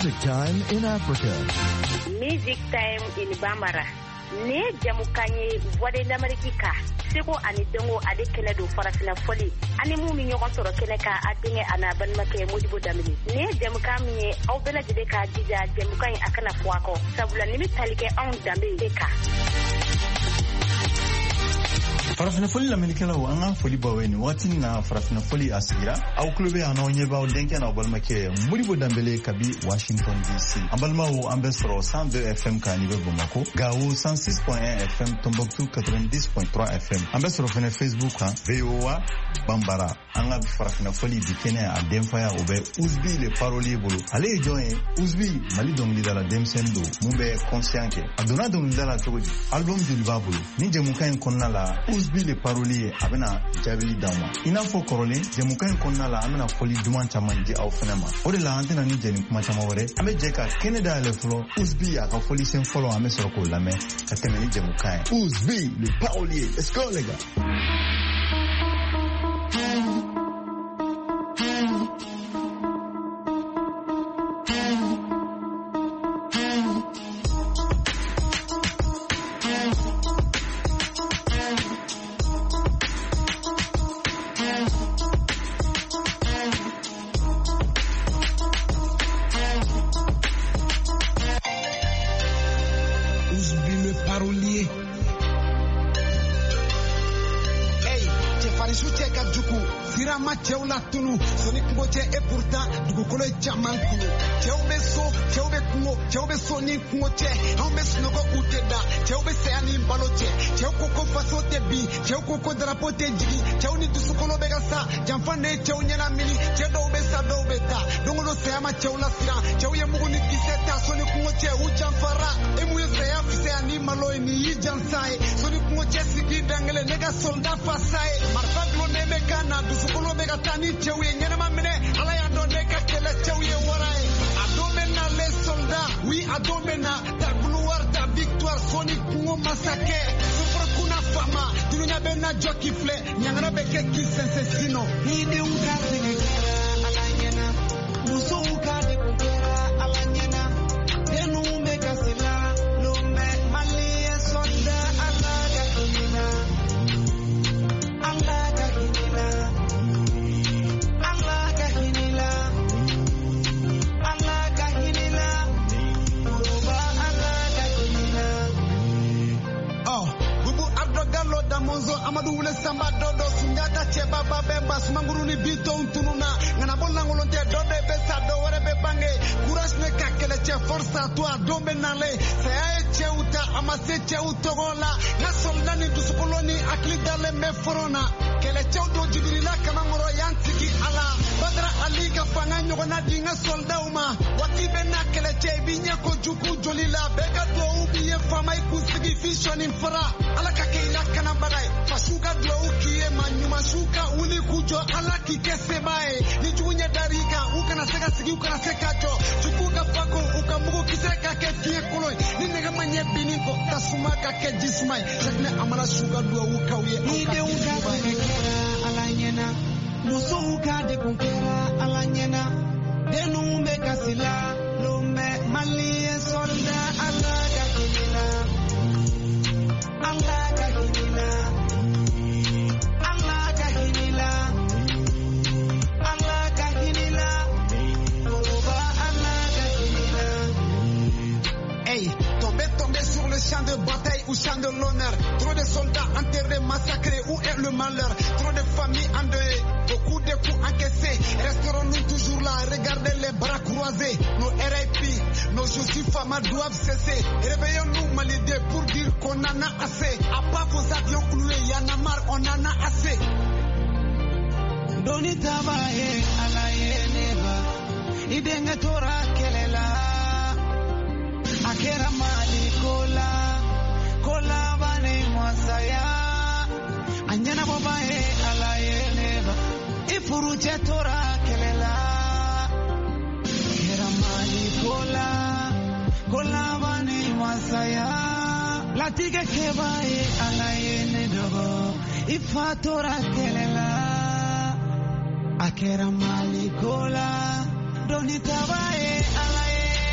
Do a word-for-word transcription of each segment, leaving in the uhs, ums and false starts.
Music Time in Africa. Music Time in Bambara. Ne jamukanye voix de l'Amérique. Seko ani dongo ade kene do farafina foli. Ani mu mi ñogon soro kene ka adinge ana ban make Modibo Damini. Ne jamukanye aw bela jide ka dija jamukanye akana kwako. Sabula nimi talike on dambe deka. farafina foli la melikela wa anga foli baweni wati na farafina foli asigira au klube ana nyeba o denke na balmake Modibo Dambele kabi Washington D C ambalma wo ambesro cent deux F M ka nibe Bamako gawo cent six point un F M Tombouctou quatre-vingt-dix point trois F M ambesro fene Facebook ha V O A Bambara anga farafina foli dikene a demfaya obe uzbi le parolier bolo ale joye uzbi mali dongli dala demsendo mumbe consciente adona dongli dala togoji album du babulu ni jemukan konna la uzbi le parolier abena jabi dama ina fo korole jemukan konna la amena foli duman chaman di au fenema o de la antena ni jeni kuma chama wore ame jeka Canada le flo uzbi aka foli sen folo ame soroko lame ka temeni jemukan uzbi le parolier let's go les gars. Chewla tunu soni kungoche e pourtant dugu kolo chaman kunu chewbe so chewbe kungo chewbe so ni kungoche hambe snogo uteda chewbe se ani baloche chewko ko faso te bi chewko ko drapeau te jigi chewni dusu kolo bega sa jamfane chew nyana mili chedo be sa do beta dongono se ama chewla sira chewye muguni kiseta soni kungoche u jamfara e mu se ya se ani malo ni jansai soni kungoche sigi dangele nega soldat fasai marfa glone meka na dusu kolo bega tani chewe nyana mamene ala ya donne ka kele chewe warai adomena les soldats oui adomena ta gloire ta victoire soni kungo masake sufra kuna fama dunya bena joki fle nyangana beke kisense sino hidi ukazini ala nyana muso ukade kukera ala nyana denu meka sila lumbe mali solda ala ga kumina ala ga kumina Monzo Amadou Wule Samba Dodo Sunyata Cheba Babemba Sumanguru ni Bito Untununa Ngana Bola Ngolonte Dodo Besa Do Warebe Bange Courage ne kakele che forza toi Dombe Nale Seae che uta Amase che utogola Na soldani Dusukoloni Akli Dale Meforona Kele che udo Jibirila Kamangoro Yantiki Ala Badra Ali Gafanga Nyogona Dinga Soldauma Watibe na kele che Binya Kojuku Jolila Bega Do Ubiye Fama Ikusigi Fishon Infra Ala Kakeila Kanamba Fashuka dwa ukie manyuma shuka uli kujo ala kikese bae nijunya darika ukana seka sigi ukana seka jo chukuka fako ukamugo kiseka ketie koloi ninega manye biniko tasumaka ke jismai shakne amara shuka dwa ukawie ide uka kera ala nyena muso uka de kunkera ala nyena denu mbeka sila lumbe mali solda ala kakina ala kakina champ de bataille ou champ de l'honneur. Trop de soldats enterrés, massacrés, où est le malheur? Trop de familles endeuillées, beaucoup de coups encaissés. Resterons-nous toujours là, regardez les bras croisés. Nos R I P, nos Josie Fama doivent cesser. Réveillons-nous Malidé pour dire qu'on en a assez. À part vos avions cloués, y'en a marre, on en a assez. Doni tabaye alaye neba, idenge tora kelela, akera mali kola. Kola bane mwasaya Anjana babae alaye neba Ifuru chetora kelela Kera mali kola Kola bane mwasaya Latige kebae alaye nedogo Ifatora kelela Akera mali kola Doni tabae alaye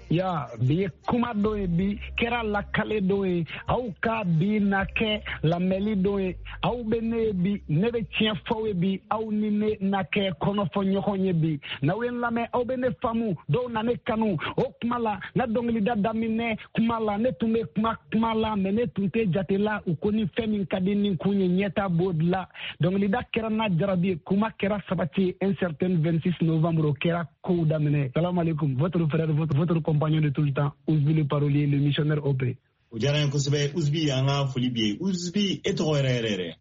ya bi kuma do bi kera la kale do au ka bi na ke la meli do au bene bi ne be tien fowe bi au ni ne na ke kono fo nyoko nye bi na wen la me au bene famu do na ne kanu o kuma la na dongli da damine kuma la ne tume kuma kuma la me ne tunte jatela u koni femi kadini kunye nyeta bodla dongli da kera na jarabi kuma kera sabati un certain vingt-six novembre kera ko damine. Salam alaikum, votre frère, votre, votre compagnon de tout le temps, Ouzbi le parolier, le missionnaire O P. Ujara kusebe Ouzbi anga Folibier. Ouzbi eto erere.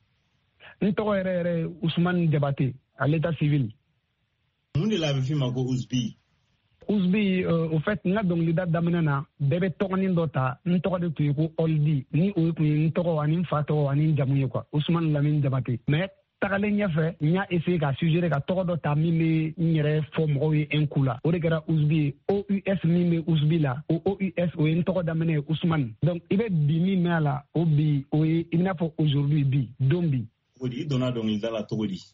Nto erere Ousmane Diabaté à l'état civil. Munde la bi mako Ouzbi. Ouzbi euh, au fait nga donc lida daminana bebe tokani ndota ntoko de tuiko oldi ni o ku ntoko ani fato ani jamuye quoi Ousmane Lamine Diabaté. Mais tagalen ɲɛfɛ n y'a essayer ka suggérer ka tɔgɔ dɔ ta min bɛ n yɛrɛ fɔ mɔgɔw ye un coup la o de kɛra Ouzbi O U S min bɛ Ouzbi la o O U S o ye n tɔgɔ daminɛ ye Ousmane donc i bɛ bi min mɛn a la o bi o ye i bɛna fɔ aujourd'hui bi don bi. Cogo di i donna dɔnkilida la cogo di.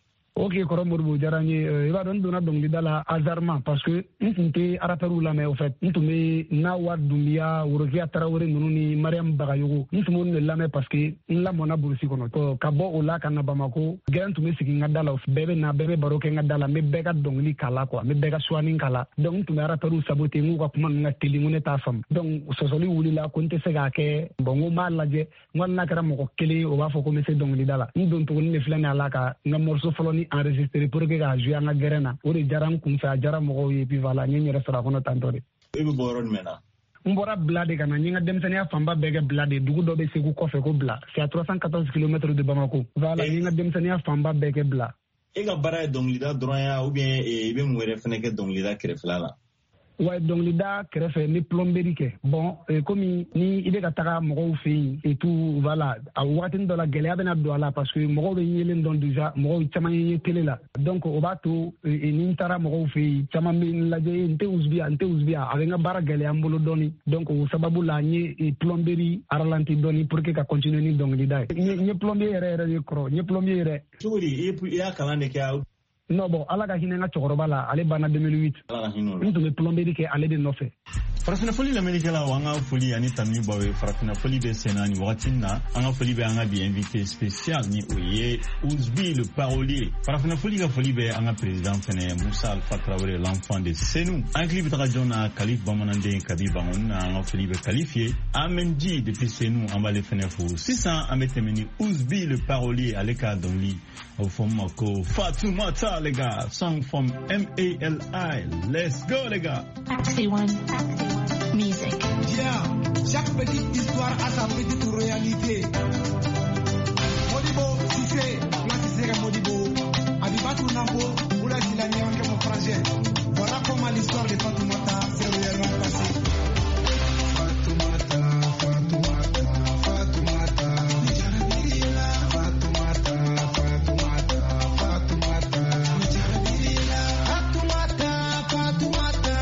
Ok, kɔrɔ Modibo diyara n ye i b'a dɔn n donna dɔnkilida la hasardement parce que n tun tɛ rappeurs lamɛn au fait n tun bɛ Nawa Dumbiya Worokiya Tarawele ninnu ni Mariam Bagayogo n tun b'olu de lamɛn parce que n lamɔnna Burusi kɔnɔ ka bɔ o la ka na Bamako gɛrɛn tun bɛ sigi n ka da la bɛɛ bɛ na bɛɛ bɛ baro kɛ n ka da la n bɛ bɛɛ ka dɔnkili kala quoi n bɛ bɛɛ ka suwani kala donc n tun bɛ rappeurs saboter n k'u ka kuma ninnu ka teli n ko ne t'a faamu donc sɔsɔli wulila ko n tɛ se k'a kɛ bon n ko n b'a lajɛ n ko hali n'a kɛra mɔgɔ kelen o b'a fɔ ko n bɛ se dɔnkilida la n don tuguni de filɛ nin ye a la ka n ka morceau fɔlɔ ni enregistré pour que ka jouer an ka gɛrɛn na o de diyara n kun fɛ a diyara mɔgɔw ye puis voilà n ye n yɛrɛ sɔrɔ a kɔnɔ tantɔ de. I bɛ bɔ yɔrɔ jumɛn na. n bɔra Bila de ka na n ye n ka denmisɛnninya fanba bɛɛ kɛ Bila de dugu dɔ bɛ Segu kɔfɛ ko Bila c'est à trois cent quatorze kilomètres de Bamako voilà n ye n ka denmisɛnninya fanba bɛɛ kɛ Bila. E ka baara ye dɔnkilida dɔrɔn ya ou bien i bɛ mun wɛrɛ fɛnɛ kɛ dɔnkilida kɛrɛfɛla la. Ouais, dɔnkilida kɛrɛfɛ ni plomberie kɛ bon komi ni i bɛ ka taga mɔgɔw fɛ yen et tout voilà a wagatini dɔ la gɛlɛya bɛna don a la parce que mɔgɔw bɛ yelen dɔn déjà mɔgɔw caman ye télé la donc o b'a to ni n taara mɔgɔw fɛ yen caman bɛ n lajɛ n tɛ Ouzbi yan n tɛ Ouzbi yan a bɛ n ka baara gɛlɛya n bolo dɔɔni donc o sababu la n ye plomberie ralenti dɔɔni pour que ka continuer ni dɔnkilida ye n ye plombier yɛrɛ yɛrɛ de kɔrɔ n ye plombier yɛrɛ. Cogo di i y'a kalan de kɛ. Non bon ala ka hinɛ n ka cɛkɔrɔba la ale banna deux mille huit n tun bɛ plomberie kɛ ale de nɔfɛ. Farafina foli lamɛnnikɛlaw an ka foli ani tanuni baw ye farafina foli bɛ senna ni wagati na an ka foli bɛ an ka bi invité spécial ni o ye Ouzbi le parolier farafina foli ka foli bɛ an ka président fɛnɛ Musa Alpha Traoré l'enfant de Senu an hakili bɛ taga jɔn na Kalif bamananden Kabi Bangon na an ka foli bɛ Kalif ye Amen Ji depuis Senu an b'ale fɛnɛ fo sisan an bɛ tɛmɛ ni Ouzbi le parolier ale ka dɔnkili a bɛ fɔ min ma ko Fatoumata les gars song from M A L I let's go les gars. Taxi one. Music. Yeah, chaque petite histoire a sa petite réalité. Modibo, si c'est, là si c'est Modibo, Abibatu Nambo, ou là si la nianque mon frangin. Voilà comment l'histoire de Fatoumata s'est réellement passée. Fatoumata, Fatoumata, Fatoumata, Nijarabirila, Fatoumata, Fatoumata, Fatoumata, Nijarabirila, Fatoumata, Fatoumata.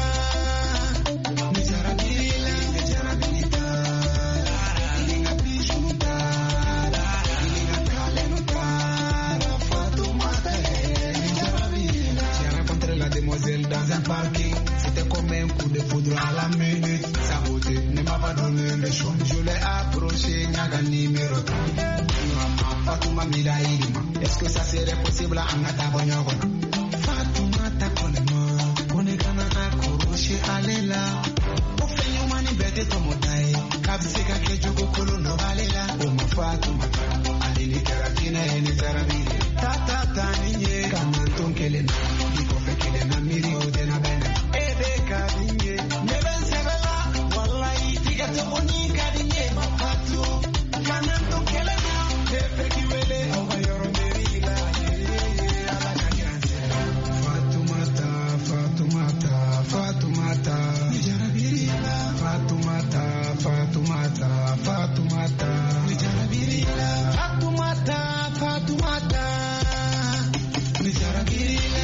Dans un parking, c'était comme un coup de foudre à la minute. Sa beauté ne m'a pas donné le choix. Je l'ai approché, Nyaga numéro trois. Maman, Fatouma Mila Ilima. Est-ce que ça serait possible à Angata Bonyogona? Fatouma Takonema, Konekana Akoroche Alela. Ofenyo mani bete tomotai. Kabiseka Kejoko Kolono Alela. Oma Fatouma, Alini Karatina Eni Zarabili. Tata Taninye, Kamanton Kelena. Kelena miri odena bene ebe kadinye neben sebela wallahi tigato oni kadinye mapatu kanando kelena ebe kiwele awayoro merila ala kanyanse Fatoumata Fatoumata Fatoumata nijarabirila Fatoumata Fatoumata Fatoumata nijarabirila Fatoumata Fatoumata nijarabirila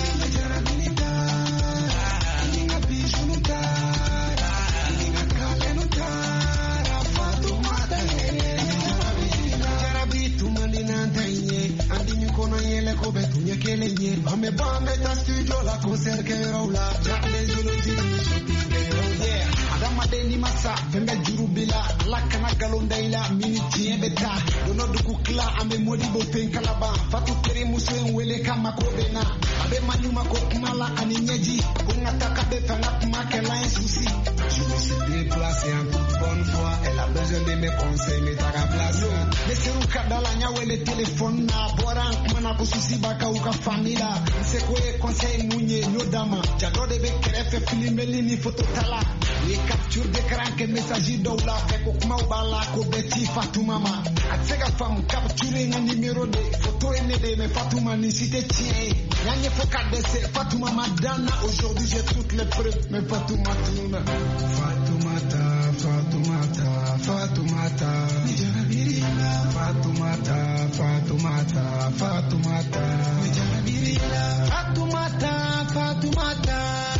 Bambe ta studio la concert que roula, Jack les Zulu, yeah. adamaden ni masa fɛn bɛ juru bila ala kana galon da i la mini tiɲɛ bɛ taa don dɔ dugu tila an bɛ modibo pen kalaban fatu teri muso in wele ka mako bɛ na a bɛ maɲuma ko kuma la ani ɲɛji ko n ka taa ka bɛ fɛn ka kuma kɛla ye susi je me suis déplacé en toute bonne foi elle a besoin de mes conseils mais ta ka place ne seru ka da la n y'a wele téléphone na bɔra an kuma na ko susi b'a ka u ka famille la n se ko ye conseil mun ye n y'o d'a ma ja dɔ de bɛ kɛrɛfɛ filimeli ni photo ta la u ye capture d'écran kɛ message dɔw la fɛ ko kumaw b'a la ko bɛɛ ci Fatuma ma a tɛ se ka faamu capture n ka numéro de photo ye ne de mais Fatuma nin si tɛ tiɲɛ ye n y'a ɲɛfɔ ka dɛsɛ Fatuma ma danna aujourd'hui j'ai toutes les preuves mais Fatuma tununa Fatumata Fatumata Fatumata Nijarabirila Fatumata Fatumata Fatumata Nijarabirila Fatumata Fatumata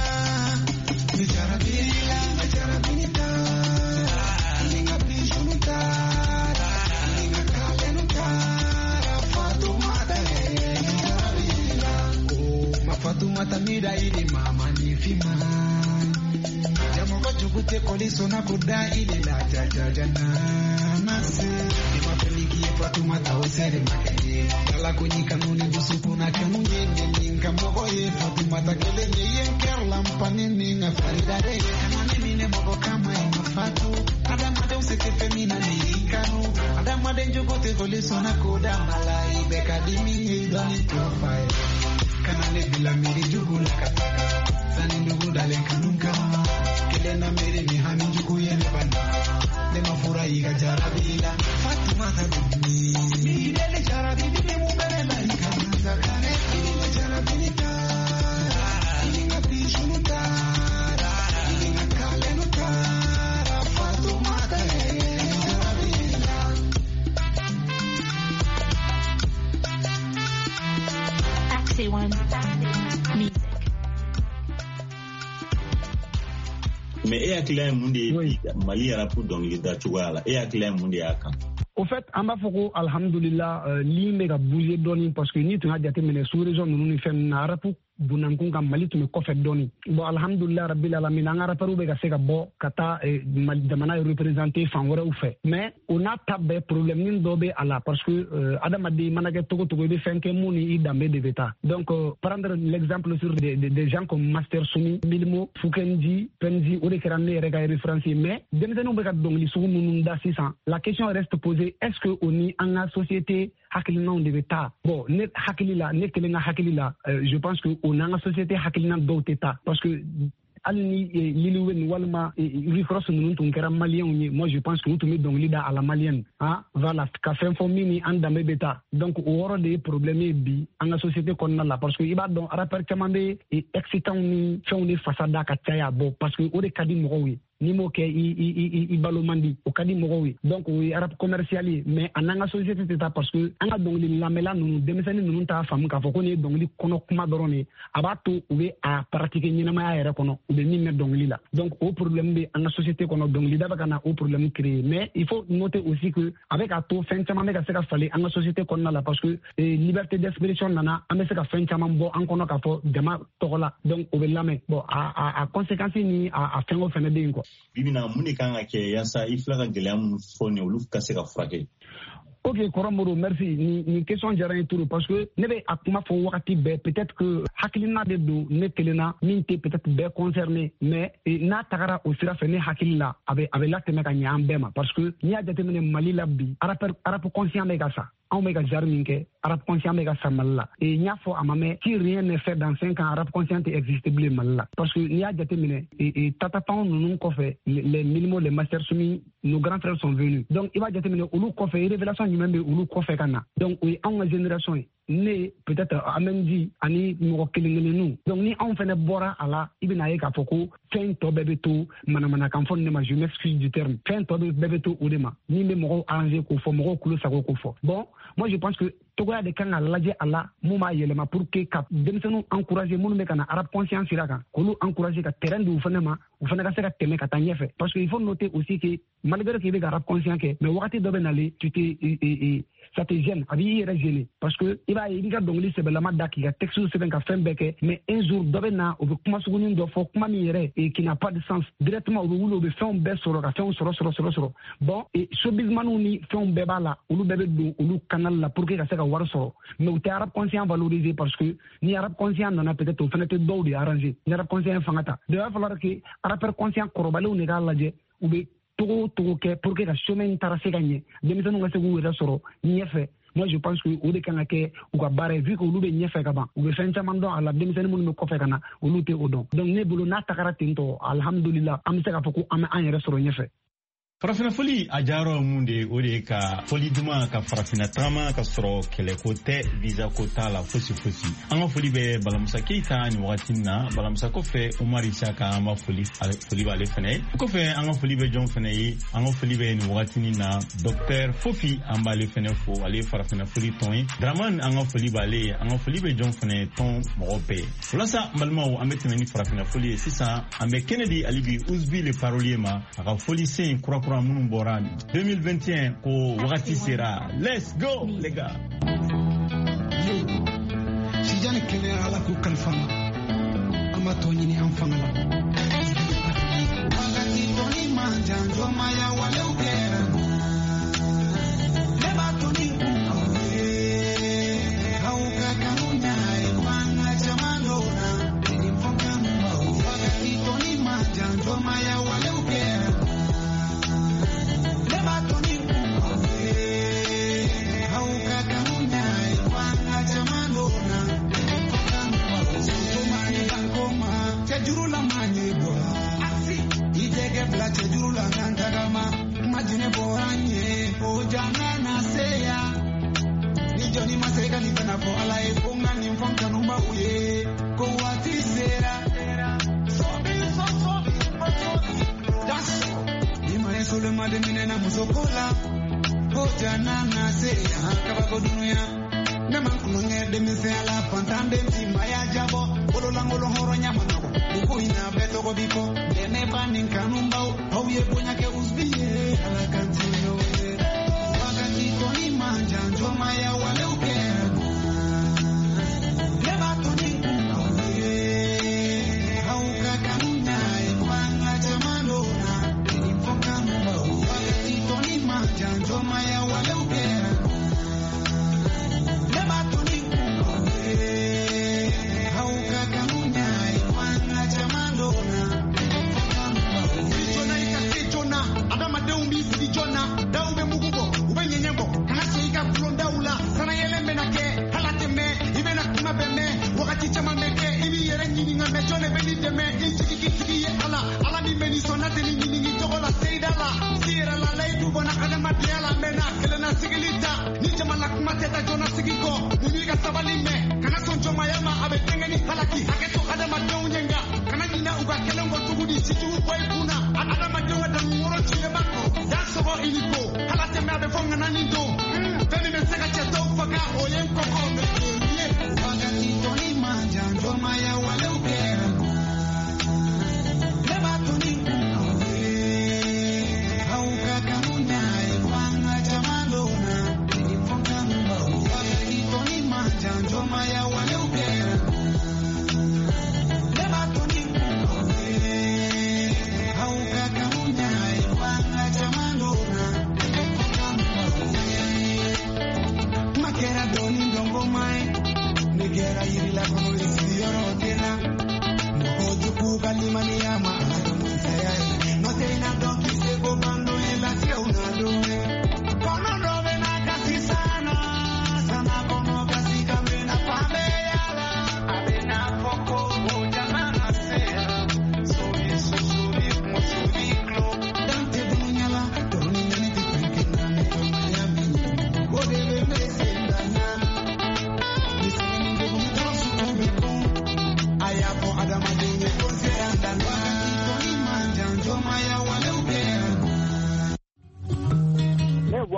Nijarabirila Nijarabirila Ninga bishunuta Ninga kalenuta Fatumata Nijarabirila Oh ma Fatumata mira ili mama nifima Jamoga jukute koliso na kuda ili la jajajana nase Ima peliki ye Fatumata osere makeye Yala kwenye kanuni busuku na kanu nye Ninga mogo ye Fatumata kele nye Yenker lampane ninga faridare Kanane mine mogo kama ima fatu Adamade useke femina ni ikanu Adamade jukute koliso na kuda malai Beka dimi ye idoni profile Kanane bila miri jugula kataka Sani ndugu dale kanunga Kelena mere ni hami juku ye nebana Nema fura iga jarabila Fatuma tabini Nidele jarabili ni mubele la iga Nazakane Ilinga jarabilita Ilinga pishunuta Ilinga kalenuta Fatuma tabini jarabila Taxi One Music. Mais e hakili ye mun de ye Mali yɛrɛ pour dɔnkili da cogoya la e hakili ye mun de y'a kan au fait an b'a fɔ ko alhamdulillah lii bɛ ka bouger dɔɔni parce que ni tun y'a jateminɛ sous région ninnu ni fɛn ninnu na arabu bunnankun kan Mali tun bɛ kɔfɛ dɔɔni bon alhamdulillah rabbil alamin an ka rappeurs bɛ ka se ka bɔ ka taa jamana représenter fan wɛrɛw fɛ mais o n'a ta bɛɛ problème nin dɔ bɛ a la parce que adamaden mana kɛ togo togo i bɛ fɛn kɛ mun ni i danbe de bɛ taa donc prendre l'exemple sur des, des, des gens comme Master Soumi, Milmo, Fukenji, Penji o de kɛra ne yɛrɛ ka référence mais denmisɛnninw bɛ ka dɔnkili sugu minnu da sisan la question reste posée est-ce que o ni an ka société hakilinaw de bɛ taa bon ne hakili la ne kelen ka hakili la je pense que o n'an ka société hakilina dɔw tɛ taa parce que hali ni liliwe ni walima référence ninnu tun kɛra maliyɛnw ye moi je pense que u tun bɛ dɔnkili da a la maliyɛne ah voilà ka fɛn fɔ min ni an danbe bɛ taa donc o yɔrɔ de ye problème ye bi an ka société kɔnɔna la parce que i b'a dɔn rappeur caman bɛ excitant ni fɛnw de fasa da ka caya bon parce que o de ka di mɔgɔw ye ni m'o kɛ i i balo man di o ka di mɔgɔw ye donc o ye rap commercial ye mais a n'an ka société tɛ taa parce que an ka dɔnkili lamɛnla ninnu denmisɛnnin ninnu t'a faamu k'a fɔ ko nin ye dɔnkili kɔnɔ kuma dɔrɔn de ye a b'a to u bɛ a pratiquer ɲɛnamaya yɛrɛ kɔnɔ u bɛ min mɛn dɔnkili la donc o problème bɛ an ka société kɔnɔ dɔnkilida bɛ ka na o problème créer mais il faut noter aussi que a bɛ ka to fɛn caman bɛ ka se ka falen an ka société kɔnɔna la parce que liberté d'expression nana an bɛ se ka fɛn caman bɔ an kɔnɔ k'a fɔ jama tɔgɔ la donc o bɛ lamɛn bon a a conséquence ni a fɛn o fɛnɛ bɛ yen quoi. Bibina mun de kan ka kɛ yaasa i filɛ ka gɛlɛya mun fɔ ni olu ka se ka furakɛ. Ok, Koromoro, merci. Ni, ni question diyara n ye trop parce que ne bɛ a kuma fɔ wagati bɛɛ peut-être que hakilina de don ne kelenna min tɛ peut-être bɛɛ concerné mais n'a tagara o sira fɛ ne hakili la a bɛ a bɛ latɛmɛ ka ɲɛ an bɛɛ ma parce que n'i y'a jateminɛ Mali la bi arabe arabe conscient bɛ ka sa anw bɛ ka jari min kɛ arabe conscient bɛ ka sa Mali la et n y'a fɔ a ma mɛn si rien n'est fait dans cinq ans arabe conscient tɛ existe bilen Mali la parce que n'i y'a jateminɛ tatatanw ninnu kɔfɛ les Milimo les Master Soumi nos grands frères sont venus donc i b'a jateminɛ olu kɔfɛ révélation jumɛn bɛ olu kɔfɛ ka na donc o ye anw ka génération ye ne peut-être Amendi ani mɔgɔ kelen kelenninw donc ni anw fɛnɛ bɔra a la i bɛna ye k'a fɔ ko fɛn tɔ bɛɛ bɛ to manamanakan fɔ ne ma je m'excuse du terme fɛn tɔ bɛɛ bɛ to o de ma min bɛ mɔgɔw arranger k'o fɔ mɔgɔw kulo sago k'o fɔ bon moi je pense que togoya de kan ka lajɛ a la mun b'a yɛlɛma pour que ka denmisɛnninw encourager minnu bɛ ka na arabe conscience sira kan k'olu encourager ka terrain di u fɛnɛ ma u fɛnɛ ka se ka tɛmɛ ka taa ɲɛfɛ parce que il faut noter aussi que malgré que i bɛ ka arabe conscience kɛ mais wagati dɔ bɛ nalen tu te ça te gêne a b'i yɛrɛ gêner parce que i b'a ye i ka dɔnkili sɛbɛlama da k'i ka texte sɛbɛn ka fɛn bɛɛ kɛ mais un jour dɔ bɛ na o bɛ kuma sugunin dɔ fɔ kuma min yɛrɛ qui n'a pas de sens directement o bɛ wuli o bɛ fɛnw bɛɛ sɔrɔ ka fɛnw sɔrɔ sɔrɔ sɔrɔ sɔrɔ bon showbizmaniw ni fɛnw bɛɛ b'a la olu bɛɛ bɛ don olu canal la pour que ka se ka wari sɔrɔ mais u tɛ arabe conscient valoriser parce que ni arabe conscient nana peut-être o fana tɛ dɔw de arranger ni arabe conscient fanga ta de b'a falloir que arabe conscient kɔrɔbalenw de k'a lajɛ u bɛ togo togo kɛ pour que ka chemin taara se ka ɲɛ denmisɛnninw ka se k'u yɛrɛ sɔrɔ ɲɛfɛ. Moi je pense que o de kan ka kɛ u ka baara vu que olu bɛ ɲɛfɛ ka ban u bɛ fɛn caman dɔn a la denmisɛnnin minnu bɛ kɔfɛ ka na olu tɛ o dɔn donc ne bolo n'a tagara ten tɔ alhamdulillah an bɛ se k'a fɔ ko an bɛ an yɛrɛ sɔrɔ ɲɛfɛ. Farafina foli a jaro mun de o de ka foli duma ka farafina tama ka sɔrɔ kɛlɛko tɛ visa ko t'a la fosi fosi an ka foli bɛ Balamusa Keita ni wagati na Balamusa kɔfɛ Umar Isaka an b'a foli foli b'ale fɛnɛ ye kɔfɛ an ka foli bɛ jɔn fɛnɛ ye an ka foli bɛ ni wagati na Docteur Fofi an b'ale fɛnɛ fo ale farafina foli tɔn ye Draman an ka foli b'ale an ka foli bɛ jɔn fɛnɛ tɔn mɔgɔ bɛɛ walasa balimaw an bɛ tɛmɛ ni farafina foli ye sisan an bɛ kɛnɛ di Alibi Uzbi le parolier ma a ka foli sen kura kura minnu bɔra deux mille vingt et un ko wagati sera let's go les gars sijani kele ala ku kalfana ama to nyini am fangala wagati toni manja ngoma ya wale ukera leba toni hauka kanuna ipanga chamandona ni mfoka mbao wagati toni manja ngoma ya wale ukera Jurula manye bola iteke blache jurula ngandagama majine boranye o jana na seya ni joni maseka ni tana fo ala e funga ni mfonka numba uye ko wati sera so be so so das ni mane solo made minena musokola o jana na seya kabako dunia Nema kunonge de misela pantande mtima ya jabo Olo langolo horo nyama nabo Buku ina beto go biko Dene banin kanumbao Hau ye bonya ke uzbiye Ala kantino ye Wakati toni manja Njoma ya wale ukera Leba toni uye Hauka kanunya Ikwanga chamanona Inimfonga numbao Wakati toni manja Njoma ya wale ukera Chona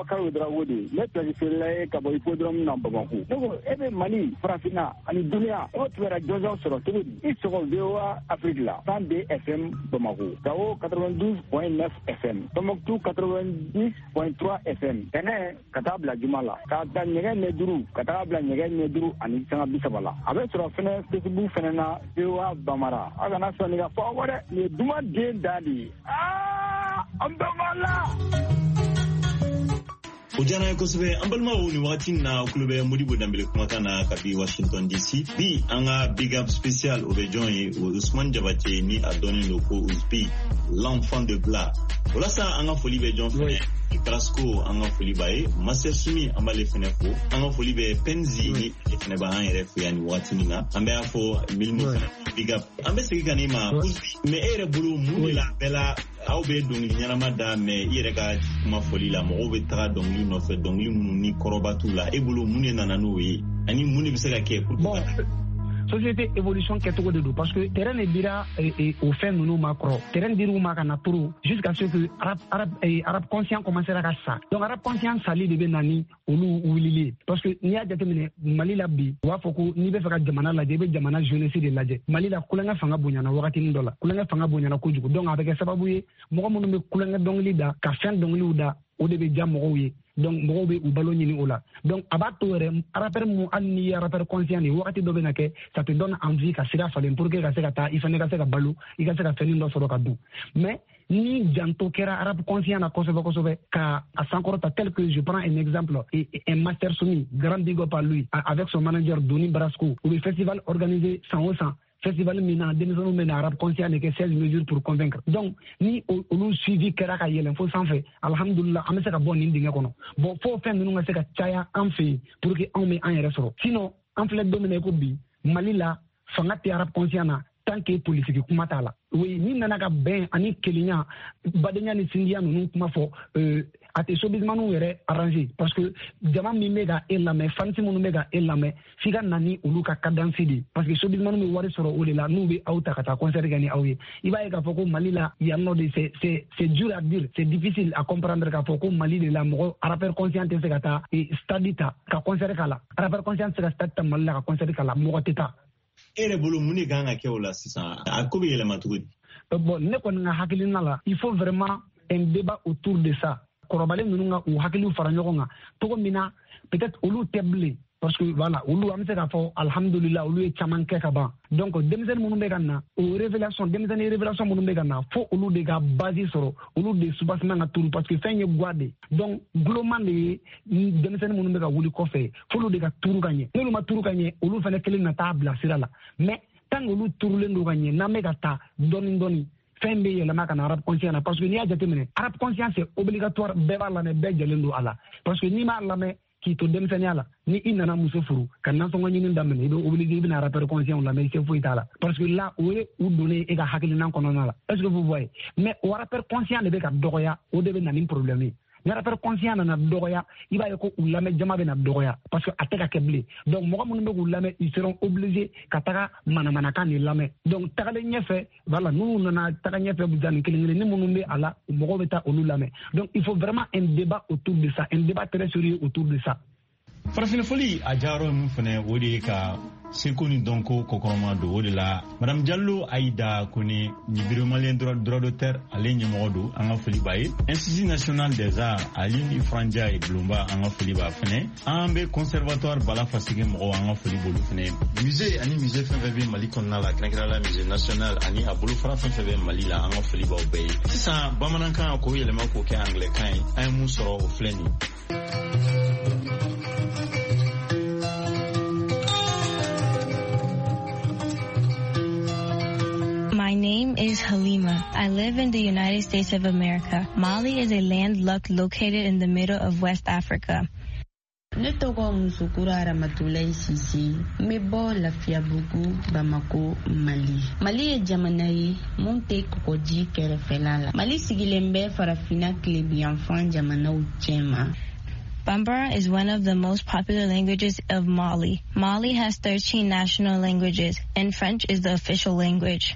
Boubacar Drawode ne tɛgɛsela ka bɔ hippodrome na Bamako ne ko e bɛ Mali farafinna ani duniya o tɛra jɔnjɔn sɔrɔ cogo di i sɔgɔ V O A Afrique la cent deux F M Bamako Gao quatre-vingt-douze point neuf F M Tombouctou quatre-vingt-dix point trois F M Tɛnɛ ka taa bila Juma la ka taa ɲɛgɛn ɲɛ duuru ka taa bila ɲɛgɛn ɲɛ duuru ani sanga bi saba la a bɛ sɔrɔ fɛnɛ Facebook fɛnɛ na V O A Bamara a kana sɔn ka fɔ aw dɛ nin ye duman den da de ye aa an bɛɛ b'a la. O diyara ye kosɛbɛ an balimaw ni wagati na kulo bɛ Modibo Dambele kumakan na ka bi Washington D C bi an ka big up special o bɛ jɔn ye Ousmane Jabate ni a dɔnnen don ko Ousbi l'enfant de Bla walasa an ka foli bɛ jɔn fɛnɛ Ikarasco an ka foli b'a ye Master Sumi an b'ale fɛnɛ fo an ka foli bɛ Penzi ni ale fɛnɛ b'an yɛrɛ fo yan ni wagati min na an bɛ y'a fɔ Milimo fɛnɛ big up an bɛ segin ka n'i ma Ousbi mais e yɛrɛ bolo mun de la bɛɛ la aw bɛ dɔnkili ɲɛnama da mais i yɛrɛ ka kuma fɔli la mɔgɔw bɛ taga dɔnkili nɔfɛ dɔnkili minnu ni kɔrɔba t'u la e bolo mun de nana n'o ye ani mun de bɛ se ka kɛ pour que société évolution kɛcogo de don parce que terrain de dira au fɛn ninnu ma kɔrɔ terrain dir'u ma ka na turu jusqu'à ce que arabe arabe arabe conscient commencera ka sa donc arabe conscient sali de bɛ na ni olu wulili parce que n'i y'a jateminɛ Mali la bi u b'a fɔ ko n'i bɛ fɛ ka jamana lajɛ i bɛ jamana jeunesse de lajɛ Mali la kulonkɛ fanga bonyana wagatinin dɔ la kulonkɛ fanga bonyana kojugu donc a bɛ kɛ sababu ye mɔgɔ minnu bɛ kulonkɛ dɔnkili da ka fɛn dɔnkiliw da o de bɛ ja mɔgɔw ye donc mɔgɔw bɛ u balo ɲini o la donc a b'a to yɛrɛ rappeur mu hali n'i ye rappeur conscient de wagati dɔ bɛ na kɛ ça te donne envie ka sira falen pour que ka se ka taa i fana ka se ka balo i ka se ka fɛn dɔ sɔrɔ ka dun mais ni janto kɛra arabe conscient na kosɛbɛ kosɛbɛ ka a sankɔrɔta tel que je prends un exemple et un Master Sumi grand big up à lui avec son manager Doni Brasco ou le festival organisé cent au cent festival mina denmisɛnninw bɛ na arabe conscient de kɛ seize mesures pour convaincre donc ni olu suivi kɛra ka yɛlɛn fo sanfɛ alhamdulillah an bɛ se ka bɔ nin dingɛ kɔnɔ bon fo fɛn ninnu ka se ka caya an fɛ yen pour que anw bɛ an yɛrɛ sɔrɔ sinon an filɛ don min na ko bi Mali la fanga tɛ arabe conscient na tant que politique kuma t'a la oui ni nana ka bɛn ani kelenya badenya ni sindiya ninnu kuma fɔ a tɛ sobizmaniw yɛrɛ arranger parce que jama min bɛ ka e lamɛn fansi minnu bɛ ka e lamɛn f'i ka na ni olu ka cadence de parce que sobizmaniw bɛ wari sɔrɔ o de la n'u bɛ aw ta ka taa concert kɛ ni aw ye i b'a ye k'a fɔ ko Mali la yan nɔ de c'est c'est c'est dur à dire c'est difficile à comprendre k'a fɔ ko Mali de la mɔgɔ rappeur conscient tɛ se ka taa stade ta ka concert k'a la rappeur conscient tɛ se ka stade ta Mali la ka concert k'a la mɔgɔ tɛ taa. E yɛrɛ bolo mun de kan ka kɛ o la sisan a ko bɛ yɛlɛma cogo di. Bon ne kɔni ka hakilina la il faut vraiment un débat autour de ça kɔrɔbalen ninnu ka u hakiliw fara ɲɔgɔn kan cogo min na peut-être olu tɛ bilen parce que voilà olu an bɛ se k'a fɔ alhamdulillah olu ye caman kɛ ka ban donc denmisɛnnin minnu bɛ ka na o révélation denmisɛnnin révélation minnu bɛ ka na fo olu de ka base sɔrɔ olu de soubassement ka turu parce que fɛn ye guwa de donc guloma de ye denmisɛnnin minnu bɛ ka wuli kɔfɛ fo olu de ka turu ka ɲɛ n'olu ma turu ka ɲɛ olu fana kelen na taa bila sira la mais tant que olu turulen don ka ɲɛ n'an bɛ ka taa dɔɔni dɔɔni fɛn bɛ yɛlɛma ka na arabe conscient na parce que n'i y'a jateminɛ arabe conscient c'est obligatoire bɛɛ b'a lamɛn bɛɛ jɛlen don a la parce que n'i m'a lamɛn k'i to denmisɛnninya la ni i nana muso furu ka nasɔngɔ ɲini daminɛ i bɛ obligé i bɛna rappeur conscient lamɛn i se foyi t'a la parce que là o ye u donnen e ka hakilina kɔnɔna la est ce que vous voyez mais o rappeur conscient de bɛ ka dɔgɔya o de bɛ na ni problème ye ni rappeur conscient nana dɔgɔya i b'a ye ko u lamɛn jama bɛ na dɔgɔya parce que a tɛ ka kɛ bilen donc mɔgɔ minnu bɛ k'u lamɛn ils seront obligés ka taga manamanakan de lamɛn donc tagalen ɲɛfɛ voilà n'u nana taga ɲɛfɛ janni kelen kelen ni minnu bɛ a la mɔgɔw bɛ taa olu lamɛn donc il faut vraiment un débat autour de ça un débat très sérieux autour de ça. Farafinfoli a jayɔrɔ min fɛnɛ o de ye ka seko ni dɔnko kɔkɔrɔma don o de la madame Diallo Aïda Kone ni bureau malien droit d'auteur ale ɲɛmɔgɔ don an ka foli b'a ye institut national des arts Aline Ifranja et Blomba an ka foli b'a fɛnɛ an bɛ conservatoire Bala Fasige mɔgɔw an ka foli b'olu fɛnɛ musée ani musée fɛn fɛn bɛ Mali kɔnɔna la kɛrɛnkɛrɛnnenya la musée national ani a bolofara fɛn fɛn bɛ Mali la an ka foli b'aw bɛɛ ye sisan bamanankan k'o yɛlɛma k'o kɛ anglais-kan ye an ye mun sɔrɔ o filɛ nin My name is Halima. I live in the United States of America. Mali is a landlocked located in the middle of West Africa. Ne tɔgɔ Musokura Ramatulayi Sise n bɛ bɔ Lafiyabugu Bamako Mali. Mali ye jamana ye mun tɛ kɔgɔji kɛrɛfɛla la. Mali sigilen bɛ farafinna tilebiyanfan jamanaw cɛma. Bambara is one of the most popular languages of Mali. Mali has thirteen national languages, and French is the official language.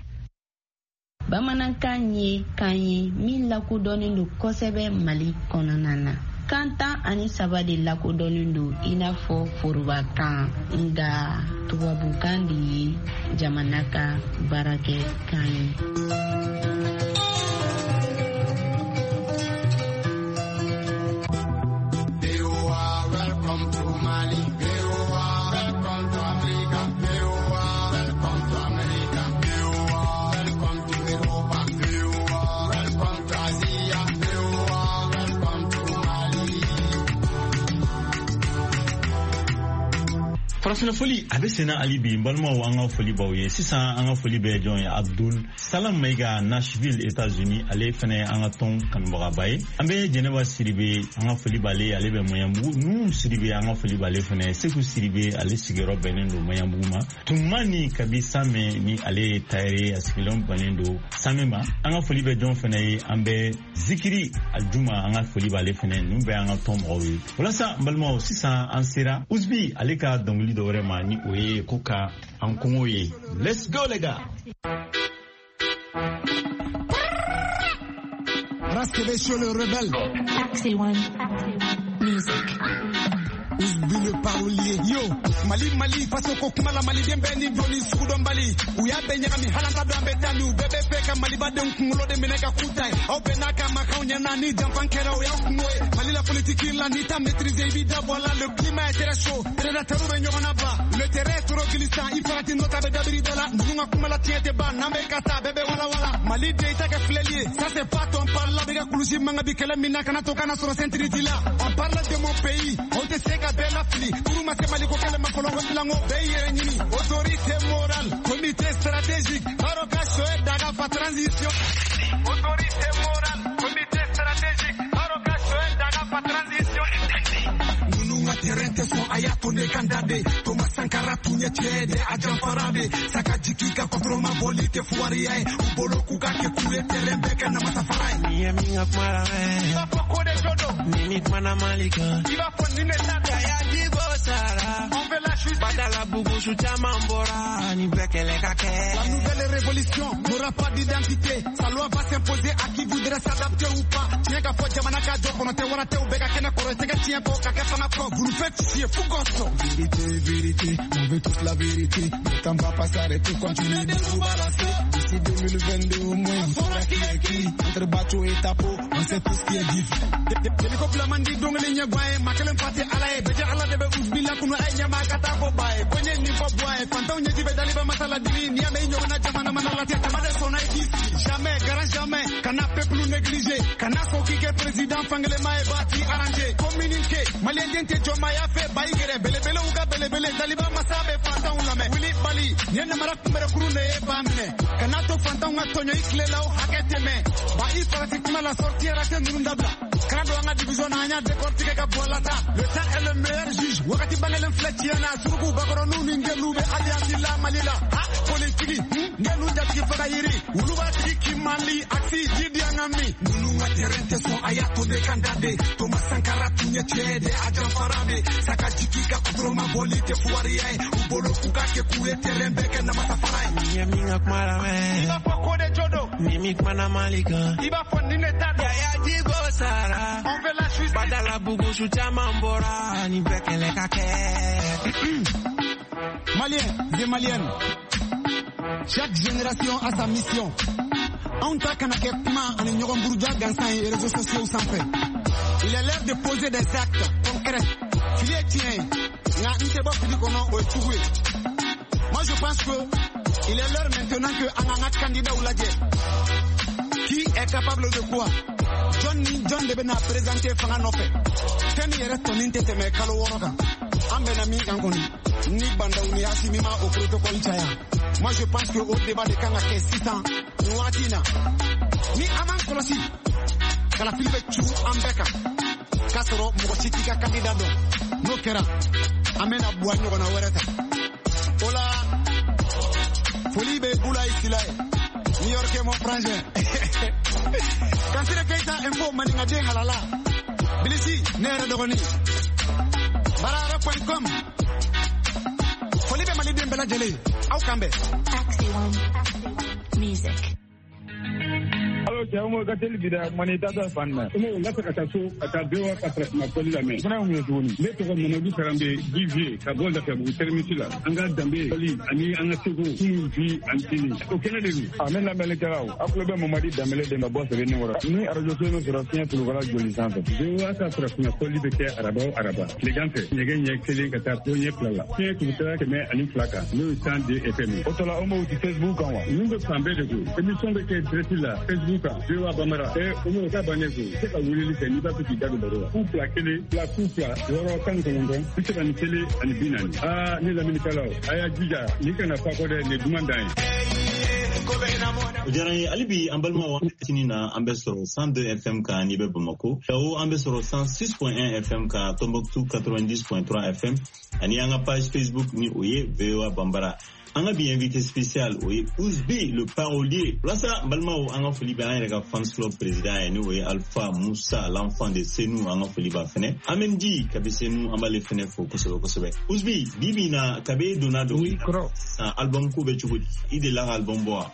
Bamanankan ye kan ye min lakodɔnnen don kosɛbɛ Mali kɔnɔna na. Kanta ani saba de lakodɔnnen don i n'a fɔ forobakan nga tubabukan de ye jamana ka baarakɛ kan ye. Farafina foli a bɛ senna ali bi n balimaw an ka foli baw ye sisan an ka foli bɛ jɔn ye Abdul Salam Mayiga Nashville États-Unis ale fɛnɛ an ka tɔn kanubagaba ye an bɛ Jɛnɛba Siribe an ka foli b'ale ale bɛ Maɲanbugu Nuhu Siribe an ka foli b'ale fɛnɛ Seku Siribe ale sigiyɔrɔ bɛnnen don Maɲanbugu ma Tumani Kabi Same ni ale tayɛri a sigilen bɛnnen don Same ma an ka foli bɛ jɔn fɛnɛ ye an bɛ Zikiri Aljuma an ka foli b'ale fɛnɛ ninnu bɛ an ka tɔn mɔgɔw ye walasa n balimaw sisan an sera Uzbi ale ka dɔnkili dɔ wɛrɛ ma ni o ye ko ka an kɔngɔ ye. Let's go les gars. Rasquez sur le rebelle. Taxi one. Music. Uzbi le parolier. Yo, Mali Mali faso ko kuma la Mali den bɛ ni doni sugu dɔn bali. U y'a bɛɛ ɲagami halanta don an bɛ taa ni u bɛɛ bɛ fɛ ka Malibadenw kunkolo de minɛ ka k'u ta ye. Aw bɛɛ n'a ka makanw ɲɛna ni janfan kɛra o y'aw kungo ye. Mali la politique la ni t'a maîtriser i b'i dabɔ la. Le climat est très chaud. Prédateurs bɛ ɲɔgɔn na ba. Le terrain est trop glissant. I farati nɔ ta bɛ dabiri dɔ la. Nugu ka kuma la tiɲɛ tɛ ban. N'an bɛ ka taa bɛɛ bɛ wala wala. Mali den i ta kɛ filɛli ye. Ça c'est pas ton parle la bɛ ka kulusi manga bi kɛlɛ min na kana to kana sɔrɔ ceinture t'i la. On parle de mon pays. On te se ka bɛɛ lafili. Kuruma se Mali ko kɛlɛ ma fɔlɔ ko dilanko bɛɛ yɛrɛ ɲini. Autorité morale. Comité stratégique. Baro ka choix daga fa transition. Autorité morale. Comité stratégique. Baro ka choix daga fa transition. Nununga terrain te so ayatone kandade. Thomas Sankara tunye chede ajan farade. Saka jikika kontroma boli te fuariye. Ubolo kuka ke kure terrain beka na masafarai. Niye minga kumara me. Iba poko de jodo. Mimik mana malika. Iba fondine tata. Ya jibo sara. On veut la justice. Badala bugu shuta mambora. Ni bekele kake. La nouvelle révolution n'aura pas d'identité. Sa loi va s'imposer à qui voudrait s'adapter ou pas. Tiens qu'à fois Jamanaka Jokono te warate ou bega kena koro te tiens ko kaka sama ko. Vous nous faites chier fou gosso. Vérité, vérité, on veut toute la vérité. Le temps va pas s'arrêter, continuez de nous balancer. D'ici deux mille vingt-deux au moins, on saura qui est qui. Entre Bacho et Tapo, on sait tout ce qui est diffus. Délicope la mandi dong ligne guaye, makelen pati alaye. Beja ala debe uzbila kuno ay nyama kata ko baye. Konye ni fo boye, fantaw nye jibe daliba masala dini. Ni ame inyo na jamana manala tia tamade sona ici. Jamais, grand jamais, kana peuple nous négligé. Kana soki ke président fangele mae bati arrangé. Communiqué, malien dente joma ya fe baigere. Bele bele uga bele bele daliba masabe fantaw lame. Willy Bali, nyene mara kumere kurune e bamne. Kana to fantaw nga tonyo ikle lao hakete me. Ba i pratiquement la sortie rate nundabla. Kana do nga division na anya décortiquer ka bolata. Le temps est le meilleur juge. Wakati bangelen fletchiana surugu bagoro nuni ngelube alias la malila. Ha politique, ngelu jati fagayiri. Uluba tiki mali aksi jidi angami. Nunu waterente so ayato de kandade. Thomas Sankara tunye chede ajan farabe. Saka jikika kutroma bolite fuariye. Ubolo kuka ke kure terembe ke na masafarai. Niye minga kumara me. Iba foko de jodo. Mimik mana malika. Iba fondine tata. Ya ya jibo sara. On veut la justice. Badala bugu shuta mambora. Ni bekele kake. Maliens et Maliennes, chaque génération a sa mission. On t'a qu'à n'a en ignorant Bourdia, Gansan et les réseaux sociaux sans fait. Il est l'heure de poser des actes concrets. Filet tien, il y a un débat qui dit qu'on a échoué. Moi je pense que il est l'heure maintenant que Anana candidat ou la qui est capable de quoi? John John debe na présenté Fanganofe. Femi reste ton intérêt mais Kalo Woroka. Ambenami Angoni. Ni Bandaouni Asimima au protocole Chaya. Moi je pense que au débat de Kanake six ans, Nouatina. Ni Aman Kolosi. Kala Philippe Chou Ambeka. Kasoro Mochitika candidat. No Kera. Amena Bouagno na Wereta. Ola. Folibe Boula Isilae. New York mon frangin. Quand c'est le Keita info maninga de halala. Bilisi nere dogoni. barara point com. Folibe malide mbela jele. Au kambe. Taxi one. Music. Alors ya mo ka teli bida manita da fanna mo la ka ta so ata bewa ka tra ma ko la me kuna mo yoni me to ko mo du karambe divie ka bolda ka bu termitila anga dambe ali ani anga sego ku vi antini ko kenele ni amen la mele karaw aklo be mo madi damele de ma boss be ni wora ni arajo so no sura tinya tulu gala joli santo bewa ka tra ma ko libe ke araba araba le gante nyege nye kele ka ta ko nye plala ke ku tra ke me ani plaka no stand de F M otola o mo ti Facebook kan wa ni be sambe de ko emission be ke dretila Facebook bewa bamara e o mo ka banego se ka wuli li ni ba ku ti dago baro ku pla kele pla ku pla woro kan ko ndo ti ka ni kele ani binani ah ni la minikala aya jija ni kana fa ko de ne dumandai Ujaraye alibi ambalma wa tinina ambesoro cent deux F M ka nibe Bamako tawo ambesoro cent six point un F M ka Tombouctou quatre-vingt-dix point trois F M ani anga page Facebook ni oye V O A Bambara anga bi invité spécial oye Ouzbi le parolier lasa balma o anga foliba anga fans club président ni oye Alpha Moussa l'enfant de Senou anga foliba fene amendi kabe Senou ambale fene fo kosobe kosobe Ouzbi bibina kabe donado oui kro album ko be chugo ide la album boa.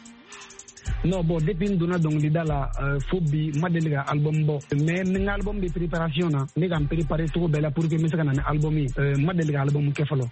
Non, bon, depuis que nous avons dit la phobie, je suis allé album. Mais mon album de préparation, je suis préparé tout pour que je fasse un album. Je suis allé album.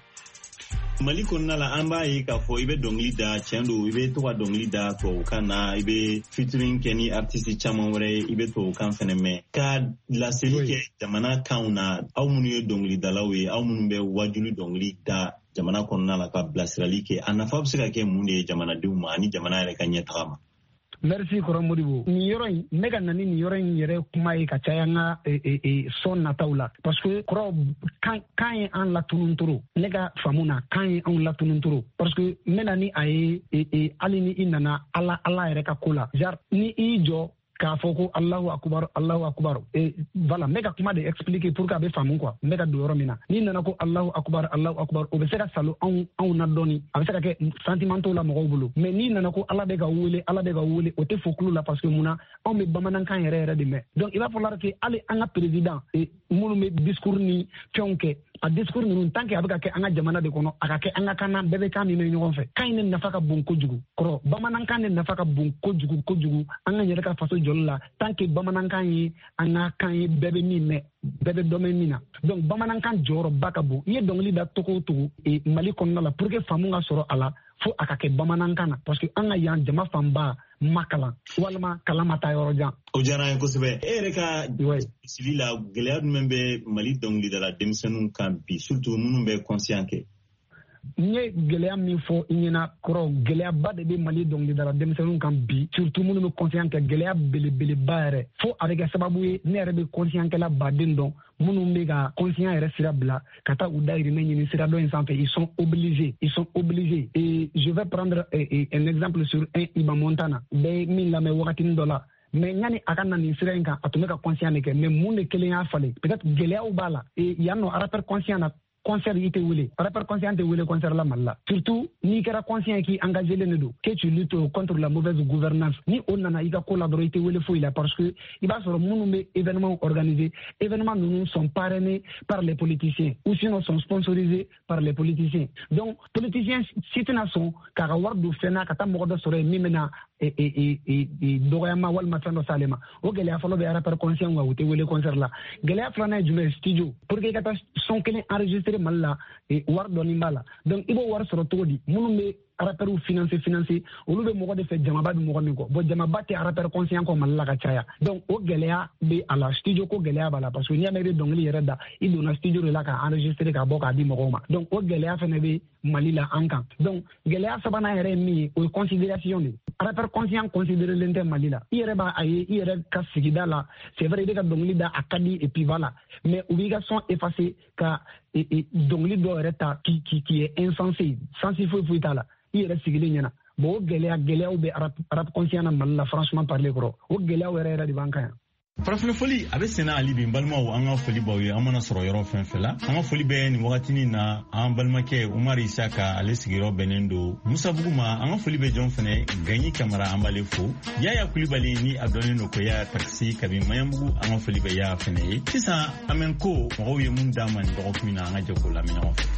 Mali konna la amba yi ka fo ibe dongli da chendo ibe to wa dongli da to kana ibe featuring keni artiste chamamore ibe to kan feneme ka la série ke jamana kauna aw munu dongli da lawe aw munu be wajulu dongli da jamana konna la ka blasrali ke anafa bsika ke munde jamana duma ani jamana re kanya tama. Merci Koro Modibo. Ni yoro yi mega nani ni yoro yi yere kuma yi ka caya nga e e e son nataw la parce que Koro kan kan an la tununturu nega famuna kan an la tununturu parce que mena ni aye e e alini inana ala ala yere ka kula jar ni ijo ka foko Allahu akbar Allahu akbar et voilà mega kuma de expliquer pour ka be famu quoi mega do yoro mina ni nana ko Allahu akbar Allahu akbar o be se ka salo an an na doni a be se ka ke sentimento la mo bulu mais ni nana ko ala be ga wule ala be ga wule o te fokulu la parce que muna on me bamanan kan yere yere de me donc il va falloir que ale anga président et munu me discours ni fionke a discours ninnu tant que a bɛ ka kɛ an ka jamana de kɔnɔ a ka kɛ an ka kan na bɛɛ bɛ kan min bɛ ɲɔgɔn fɛ kan in ne nafa ka bon kojugu kɔrɔ bamanankan ne nafa ka bon kojugu kojugu an ka yɛrɛ ka faso jɔli la tant que bamanankan ye an ka kan ye bɛɛ bɛ min mɛn bɛɛ bɛ dɔ mɛn min na donc bamanankan jɔyɔrɔba ka bon i ye dɔnkili da togo o togo Mali kɔnɔna la pour que faamu ka sɔrɔ a la fo a ka kɛ bamanankan na parce que an ka yan jama fanba makala walima kalama ta yɔrɔ jan o jara ye kosɛbɛ e yɛrɛ ka sili la gɛlɛya jumɛn bɛ Mali dɔnkilidala denmisɛnninw kan bi surtout minnu bɛ conscient kɛ n ye gɛlɛya min fɔ i ɲɛna kɔrɔ gɛlɛyaba de bɛ Mali dɔnkilidala denmisɛnninw kan bi surtout minnu bɛ conscient kɛ gɛlɛya belebeleba yɛrɛ fo a bɛ kɛ sababu ye ne yɛrɛ bɛ conscient kɛla baden dɔn minnu bɛ ka conscient yɛrɛ sira bila ka taa u dahirimɛ ɲini sira dɔ in sanfɛ ils sont obligés ils sont obligés et je vais prendre eh, eh, un exemple sur un Iba Montana bɛɛ min lamɛn wagatinin dɔ la mais yani a ka na nin sira in kan a tun bɛ ka conscient de kɛ mais mun de kelen y'a falen peut-être gɛlɛyaw b'a la et yan nɔ rappeur conscient na concert i tɛ wele rappeur conscient tɛ wele concert la Mali la surtout n'i kɛra conscient k'i engagé len don que tu luttes contre la mauvaise gouvernance ni o nana i ka ko la dɔrɔn i tɛ wele foyi la parce que i b'a sɔrɔ minnu bɛ événement organisé événement ninnu sont parrainés par les politiciens ou sinon sont sponsorisés par les politiciens donc politiciens si tɛna sɔn k'a ka wari don fɛn na ka taa mɔgɔ dɔ sɔrɔ yen min bɛna dɔgɔyama walima fɛn dɔ s'ale ma o gɛlɛya fɔlɔ bɛ rappeur conscient kan u tɛ wele concert la gɛlɛya filanan ye jumɛn ye studio pour que i ka taa son kelen enregistré Mali la wari dɔɔni b'a la donc i b'o wari sɔrɔ cogo di minnu bɛ rappeurs financé financé olu bɛ mɔgɔ de fɛ jamaba bɛ mɔgɔ min kɔ bon jamaba tɛ rappeur conscient kɔ Mali la ka caya donc o gɛlɛya bɛ a la studio ko gɛlɛya b'a la parce que n'i y'a mɛn i bɛ dɔnkili yɛrɛ da i donna studio de la ka enregistré ka bɔ k'a di mɔgɔw ma donc o gɛlɛya fana bɛ Mali la an kan donc gɛlɛya sabanan yɛrɛ ye min ye o ye considération de rappeur conscient considéré len tɛ Mali la i yɛrɛ b'a a ye i yɛrɛ ka sigida la c'est vrai i bɛ ka dɔnkili da a ka di et puis voilà mais u b'i ka son effacé ka dɔnkili dɔ yɛrɛ ta qui qui qui est insensé sensi foyi foyi t'a la i yɛrɛ sigilen ɲɛna bon o gɛlɛya gɛlɛyaw bɛ rap conscient na Mali la franchement parler kɔrɔ o gɛlɛyaw yɛrɛ yɛrɛ de b'an kan yan farafin foli a bɛ senna ali bi balimaw an ka foli baw ye an mana sɔrɔ yɔrɔ fɛn fɛn la an ka foli bɛ nin wagatinin na an balimakɛ Umar Isaka ale sigiyɔrɔ bɛnnen don Musabugu ma an ka foli bɛ jɔn fɛnɛ Gaɲi Kamara an b'ale fo Yaya Kulibali ni a dɔnnen don ko Yaya Taxi kabi Maɲanbugu an ka foli bɛ Yaya fɛnɛ ye sisan an bɛ ko mɔgɔw ye mun d'a ma nin dɔgɔkun in na an ka jɛ k'o lamɛn ɲɔgɔn fɛ.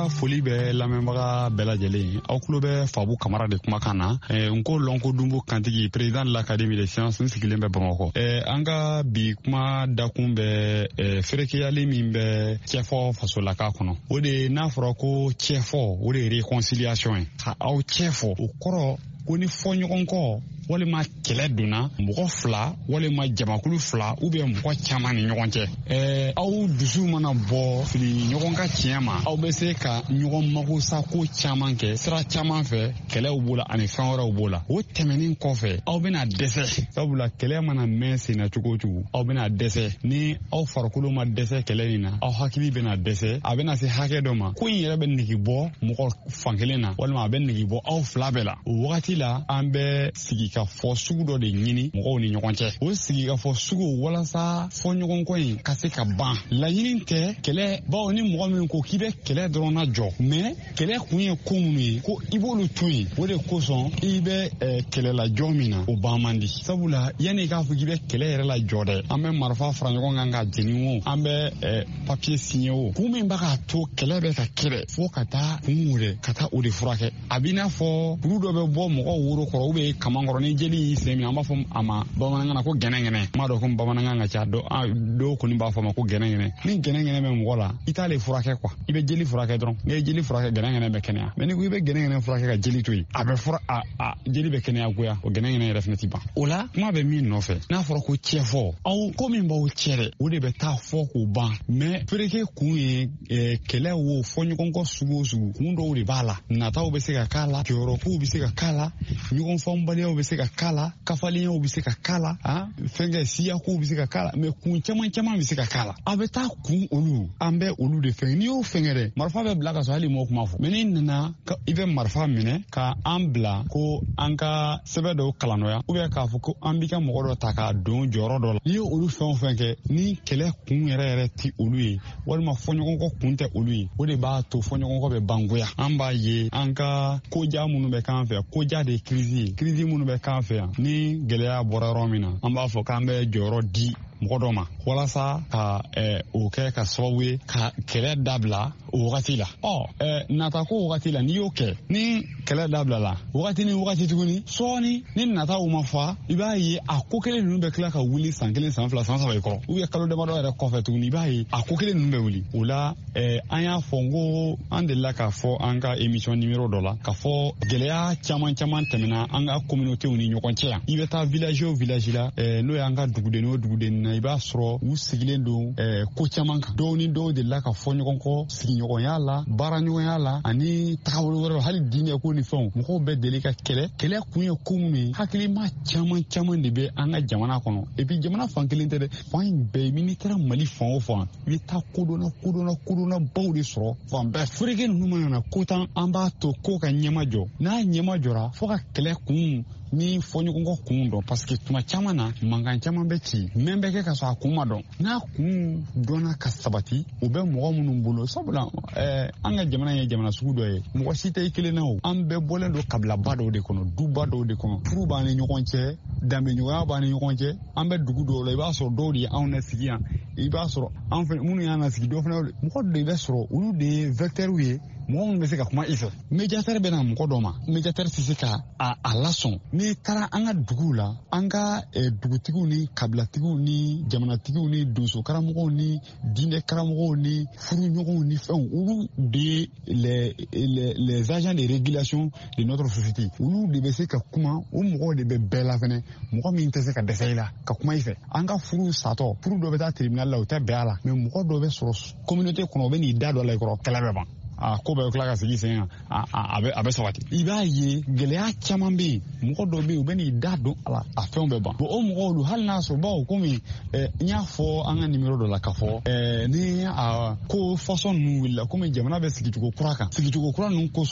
ka foli bɛ lamɛnbaga bɛɛ lajɛlen aw tulo bɛ Fabu Kamara de kumakan na n ko Lonko Dumbo Kantigi président de l'Académie des sciences n sigilen bɛ Bamakɔ an ka bi kuma dakun bɛ ferekeyali min bɛ cɛfɔ fasolaka kɔnɔ o de n'a fɔra ko cɛfɔ o de ye réconciliation ye ka aw cɛfɔ o kɔrɔ ko ni fɔɲɔgɔn kɔ walima kɛlɛ donna mɔgɔ fila walima jamakulu fila ou bien mɔgɔ caman ni ɲɔgɔn cɛ ɛɛ aw dusu mana bɔ fili ɲɔgɔn ka tiɲɛ ma aw bɛ se ka ɲɔgɔn mago sa ko caman kɛ sira caman fɛ kɛlɛw b'o la ani fɛn wɛrɛw b'o la o tɛmɛnen kɔfɛ aw bɛna dɛsɛ sabula kɛlɛ mana mɛn senna cogo o cogo aw bɛna dɛsɛ ni aw farikolo ma dɛsɛ kɛlɛ in na aw hakili bɛna dɛsɛ a bɛna se hakɛ dɔ ma ko in yɛrɛ bɛ nege bɔ mɔgɔ fankelen na walima a bɛ nege bɔ aw fila bɛɛ la o wagati la an bɛ sigi ka fɔ sugu dɔ de ɲini mɔgɔw ni ɲɔgɔn cɛ o sigi ka fɔ sugu walasa fɔ ɲɔgɔnkɔ in ka se ka ban laɲini tɛ kɛlɛ bawo ni mɔgɔ min ko k'i bɛ kɛlɛ dɔrɔn na jɔ mɛ kɛlɛ kun ye ko minnu ye ko i b'olu to yen o de kosɔn i bɛ kɛlɛlajɔ min na o ban man di sabula yanni k'a fɔ k'i bɛ kɛlɛ yɛrɛ la jɔ dɛ an bɛ marifa fara ɲɔgɔn kan ka jeni o an bɛ papiye signé o kun min b'a k'a to kɛlɛ bɛ ka kɛlɛ fo ka taa kun wɛrɛ ka taa o de furakɛ a b'i n'a fɔ kuru dɔ bɛ bɔ mɔgɔ woro kɔrɔ ou bien kaman kɔrɔ ni jeli y'i sen minɛ an b'a fɔ a ma bamanankan na ko gɛnɛgɛnɛ n m'a dɔn ko bamanankan ka ca dɔw kɔni b'a fɔ a ma ko gɛnɛgɛnɛ ni gɛnɛgɛnɛ bɛ mɔgɔ la i t'ale furakɛ quoi i bɛ jeli furakɛ dɔrɔn n'i ye jeli furakɛ gɛnɛgɛnɛ bɛ kɛnɛya mais ni ko i bɛ gɛnɛgɛnɛ furakɛ ka jeli to yen a bɛ fura a a jeli bɛ kɛnɛya goya o gɛnɛgɛnɛ yɛrɛ fɛnɛ ti ban o la kuma bɛ min nɔfɛ n'a fɔra ko cɛfɔ aw ko min b'aw cɛ dɛ o de bɛ taa fɔ k'o ban mais fereke kun ye kɛlɛ wo fɔɲɔgɔnkɔ sugu o sugu kun dɔw de b'a la nataw bɛ se ka k'a la jɔyɔrɔkow bɛ se ka k'a la ɲɔgɔn fɔnbaliyaw bɛ se ka k'a la kafaliyaw bɛ se ka k'a la fɛnkɛ siyakow bɛ se ka k'a la mais kun caman caman bɛ se ka k'a la a bɛ taa kun olu an bɛ olu de fɛn n'i y'o fɛnkɛ dɛ marifa bɛ bila ka sɔrɔ hali m'o kuma fɔ mais n'i nana i bɛ marifa minɛ ka an bila ko an ka sɛbɛn dɔw kalanɔya ou bien k'a fɔ ko an b'i ka mɔgɔ dɔ ta k'a don jɔyɔrɔ dɔ la n'i ye olu fɛn o fɛn kɛ ni kɛlɛ kun yɛrɛ yɛrɛ ti olu ye walima fɔɲɔgɔnkɔ kun tɛ olu ye o de b'a to fɔɲɔgɔnkɔ bɛ bangoya an b'a ye an ka koja minnu bɛ k'an fɛ koja de ye kirisi ye kirisi minnu bɛ k'an fɛ yan ni gɛlɛya bɔra yɔrɔ min na an b'a fɔ k'an bɛ jɔyɔrɔ di mɔgɔ dɔ ma walasa ka o kɛ ka sababu ye ka kɛlɛ dabila o wagati la ɔ nata ko wagati la n'i y'o kɛ ni kɛlɛ dabila la wagati ni wagati tuguni sɔɔni ni nataw ma fa i b'a ye a ko kelen ninnu bɛ tila ka wuli san kelen san fila san saba i kɔrɔ ou bien kalo damadɔ yɛrɛ kɔfɛ tuguni i b'a ye a ko kelen ninnu bɛ wuli o la an y'a fɔ n ko an delila k'a fɔ an ka émission numéro dɔ la k'a fɔ gɛlɛya caman caman tɛmɛna an ka communautéw ni ɲɔgɔn cɛ yan i bɛ taa village o village la n'o y'an ka duguden o duguden i b'a sɔrɔ u sigilen don ko caman kan dɔw ni dɔw delila ka fɔ ɲɔgɔn kɔ sigiɲɔgɔnya la baaraɲɔgɔnya la ani tagabolo wɛrɛw hali diinɛ ko ni fɛnw mɔgɔw bɛ deli ka kɛlɛ kɛlɛ kun ye ko minnu ye hakilima caman caman de bɛ an ka jamana kɔnɔ et puis jamana fan kelen tɛ dɛ fan in bɛɛ n'i taara mali fan o fan i bɛ taa kodɔnna kodɔnna kodɔnna baw de sɔrɔ fan bɛɛ fereke ninnu mana na ko tan an b'a to ko ka ɲɛma jɔ n'a ɲɛma jɔra fo ka kɛlɛ kun ni fɔɲɔgɔnkɔ kun dɔn parce que tuma caman na mankan caman bɛ ci mɛn bɛ kɛ ka sɔrɔ a kun ma dɔn n'a kun dɔnna ka sabati o bɛ mɔgɔ minnu bolo sabula ɛɛ an ka jamana ye jamana sugu dɔ ye mɔgɔ si tɛ i kelen na o an bɛɛ bɔlen don kabilaba dɔw de kɔnɔ duba dɔw de kɔnɔ furu b'an ni ɲɔgɔn cɛ danbeɲɔgɔnya b'an ni ɲɔgɔn cɛ an bɛ dugu dɔw la i b'a sɔrɔ dɔw de ye anw na sigi yan i b'a sɔrɔ an fɛnɛ minnu y'an na sigi dɔw fana mɔgɔ de bɛ sɔrɔ olu de ye vecteurs ye mɔgɔ minnu bɛ se ka kuma i fɛ médiateur bɛ na mɔgɔ dɔ ma médiateur tɛ se ka a a lasɔn n'i taara an ka duguw la an ka dugutigiw ni kabilatigiw ni jamanatigiw ni donso karamɔgɔw ni diinɛ karamɔgɔw ni furuɲɔgɔnw ni fɛnw olu de ye les les les agents de régulation de notre société olu de bɛ se ka kuma o mɔgɔw de bɛ bɛɛ la fɛnɛ mɔgɔ min tɛ se ka dɛsɛ i la ka kuma i fɛ an ka furu satɔ furu dɔ bɛ taa tribunal la o tɛ bɛn a la mais mɔgɔ dɔ bɛ sɔrɔ communauté kɔnɔ o bɛ n'i da dɔ la i kɔrɔ kɛlɛ bɛ ban a ko bɛɛ tila ka sigi sen kan a bɛ a bɛ sabati i b'a ye gɛlɛya caman bɛ yen mɔgɔ dɔw bɛ yen u bɛ n'i da don a la a fɛnw bɛ ban bon o mɔgɔw olu hali n'a sɔrɔ bawo komi n y'a fɔ an ka numéro dɔ la k'a fɔ ni a ko fɔsɔn ninnu wulila komi jamana bɛ sigicogo kura kan sigicogo kura ninnu kosɔn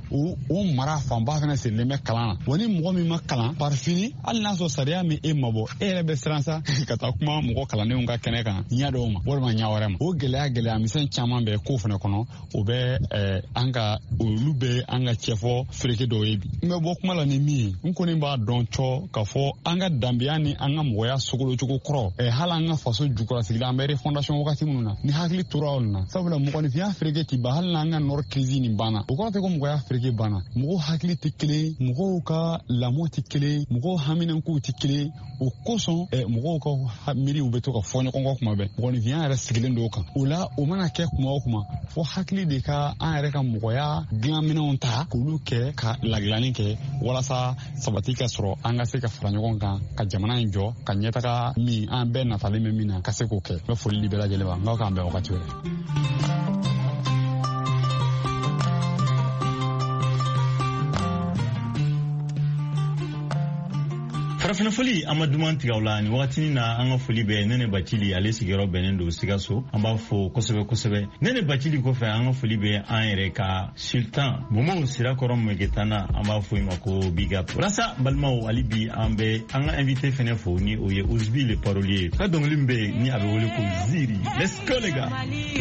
o o mara fanba fana sirilen bɛ kalan na wa ni mɔgɔ min ma kalan par fini hali n'a sɔrɔ sariya min e mabɔ e yɛrɛ bɛ siran sa ka taa kuma mɔgɔ kalandenw ka kɛnɛ kan ɲɛ dɔw ma walima ɲɛ wɛrɛ ma o gɛlɛya gɛlɛya misɛn caman bɛ ko fana kɔnɔ o bɛ an ka olu bɛ an ka cɛfɔ fereke dɔw ye bi n bɛ bɔ kuma la ni min ye n kɔni b'a dɔn cɔ k'a fɔ an ka danbeya ni an ka mɔgɔya sogolocogo kɔrɔ hali an ka faso jukɔrɔsigila an bɛ refondation wagati minnu na ni hakili tora olu na sabula mɔgɔninfinya fereke ti ban hali n'an ka nɔrɔ crise nin banna o kɔrɔ tɛ ko mɔgɔya fereke banna mɔgɔw hakili tɛ kelen mɔgɔw ka lamɔ tɛ kelen mɔgɔw haminankow tɛ kelen o kosɔn mɔgɔw ka miiriw bɛ to ka fɔ ɲɔgɔn kɔ kuma bɛɛ mɔgɔninfinya yɛrɛ sigilen don o kan o la o mana kɛ kuma o kuma fo hakili de ka an yɛrɛ ka mɔgɔya dilanminɛnw ta k'olu kɛ ka ladilanni kɛ walasa sabati ka sɔrɔ an ka se ka fara ɲɔgɔn kan ka jamana in jɔ ka ɲɛtaga min an bɛɛ natalen bɛ min na ka se k'o kɛ n bɛ foli di bɛɛ lajɛlen ma n k'aw k'an bɛn wagati wɛrɛ. farafina foli an ma duman tigɛ la ni wagati na an ka foli bɛ Nɛnɛ Bacili ale sigiyɔrɔ bɛnnen don Sikaso an b'a fɔ kosɛbɛ kosɛbɛ Nɛnɛ Bacili kɔfɛ an ka foli bɛ an yɛrɛ ka Sultan Momo Sirakɔrɔ Mɛgɛtana an b'a fɔ i ma ko big up walasa balimaw hali bi an bɛ an ka invité fɛnɛ fo ni o ye Ozbi le parolier ka dɔnkili min bɛ ni a bɛ wele ko Ziri. Let's go les gars.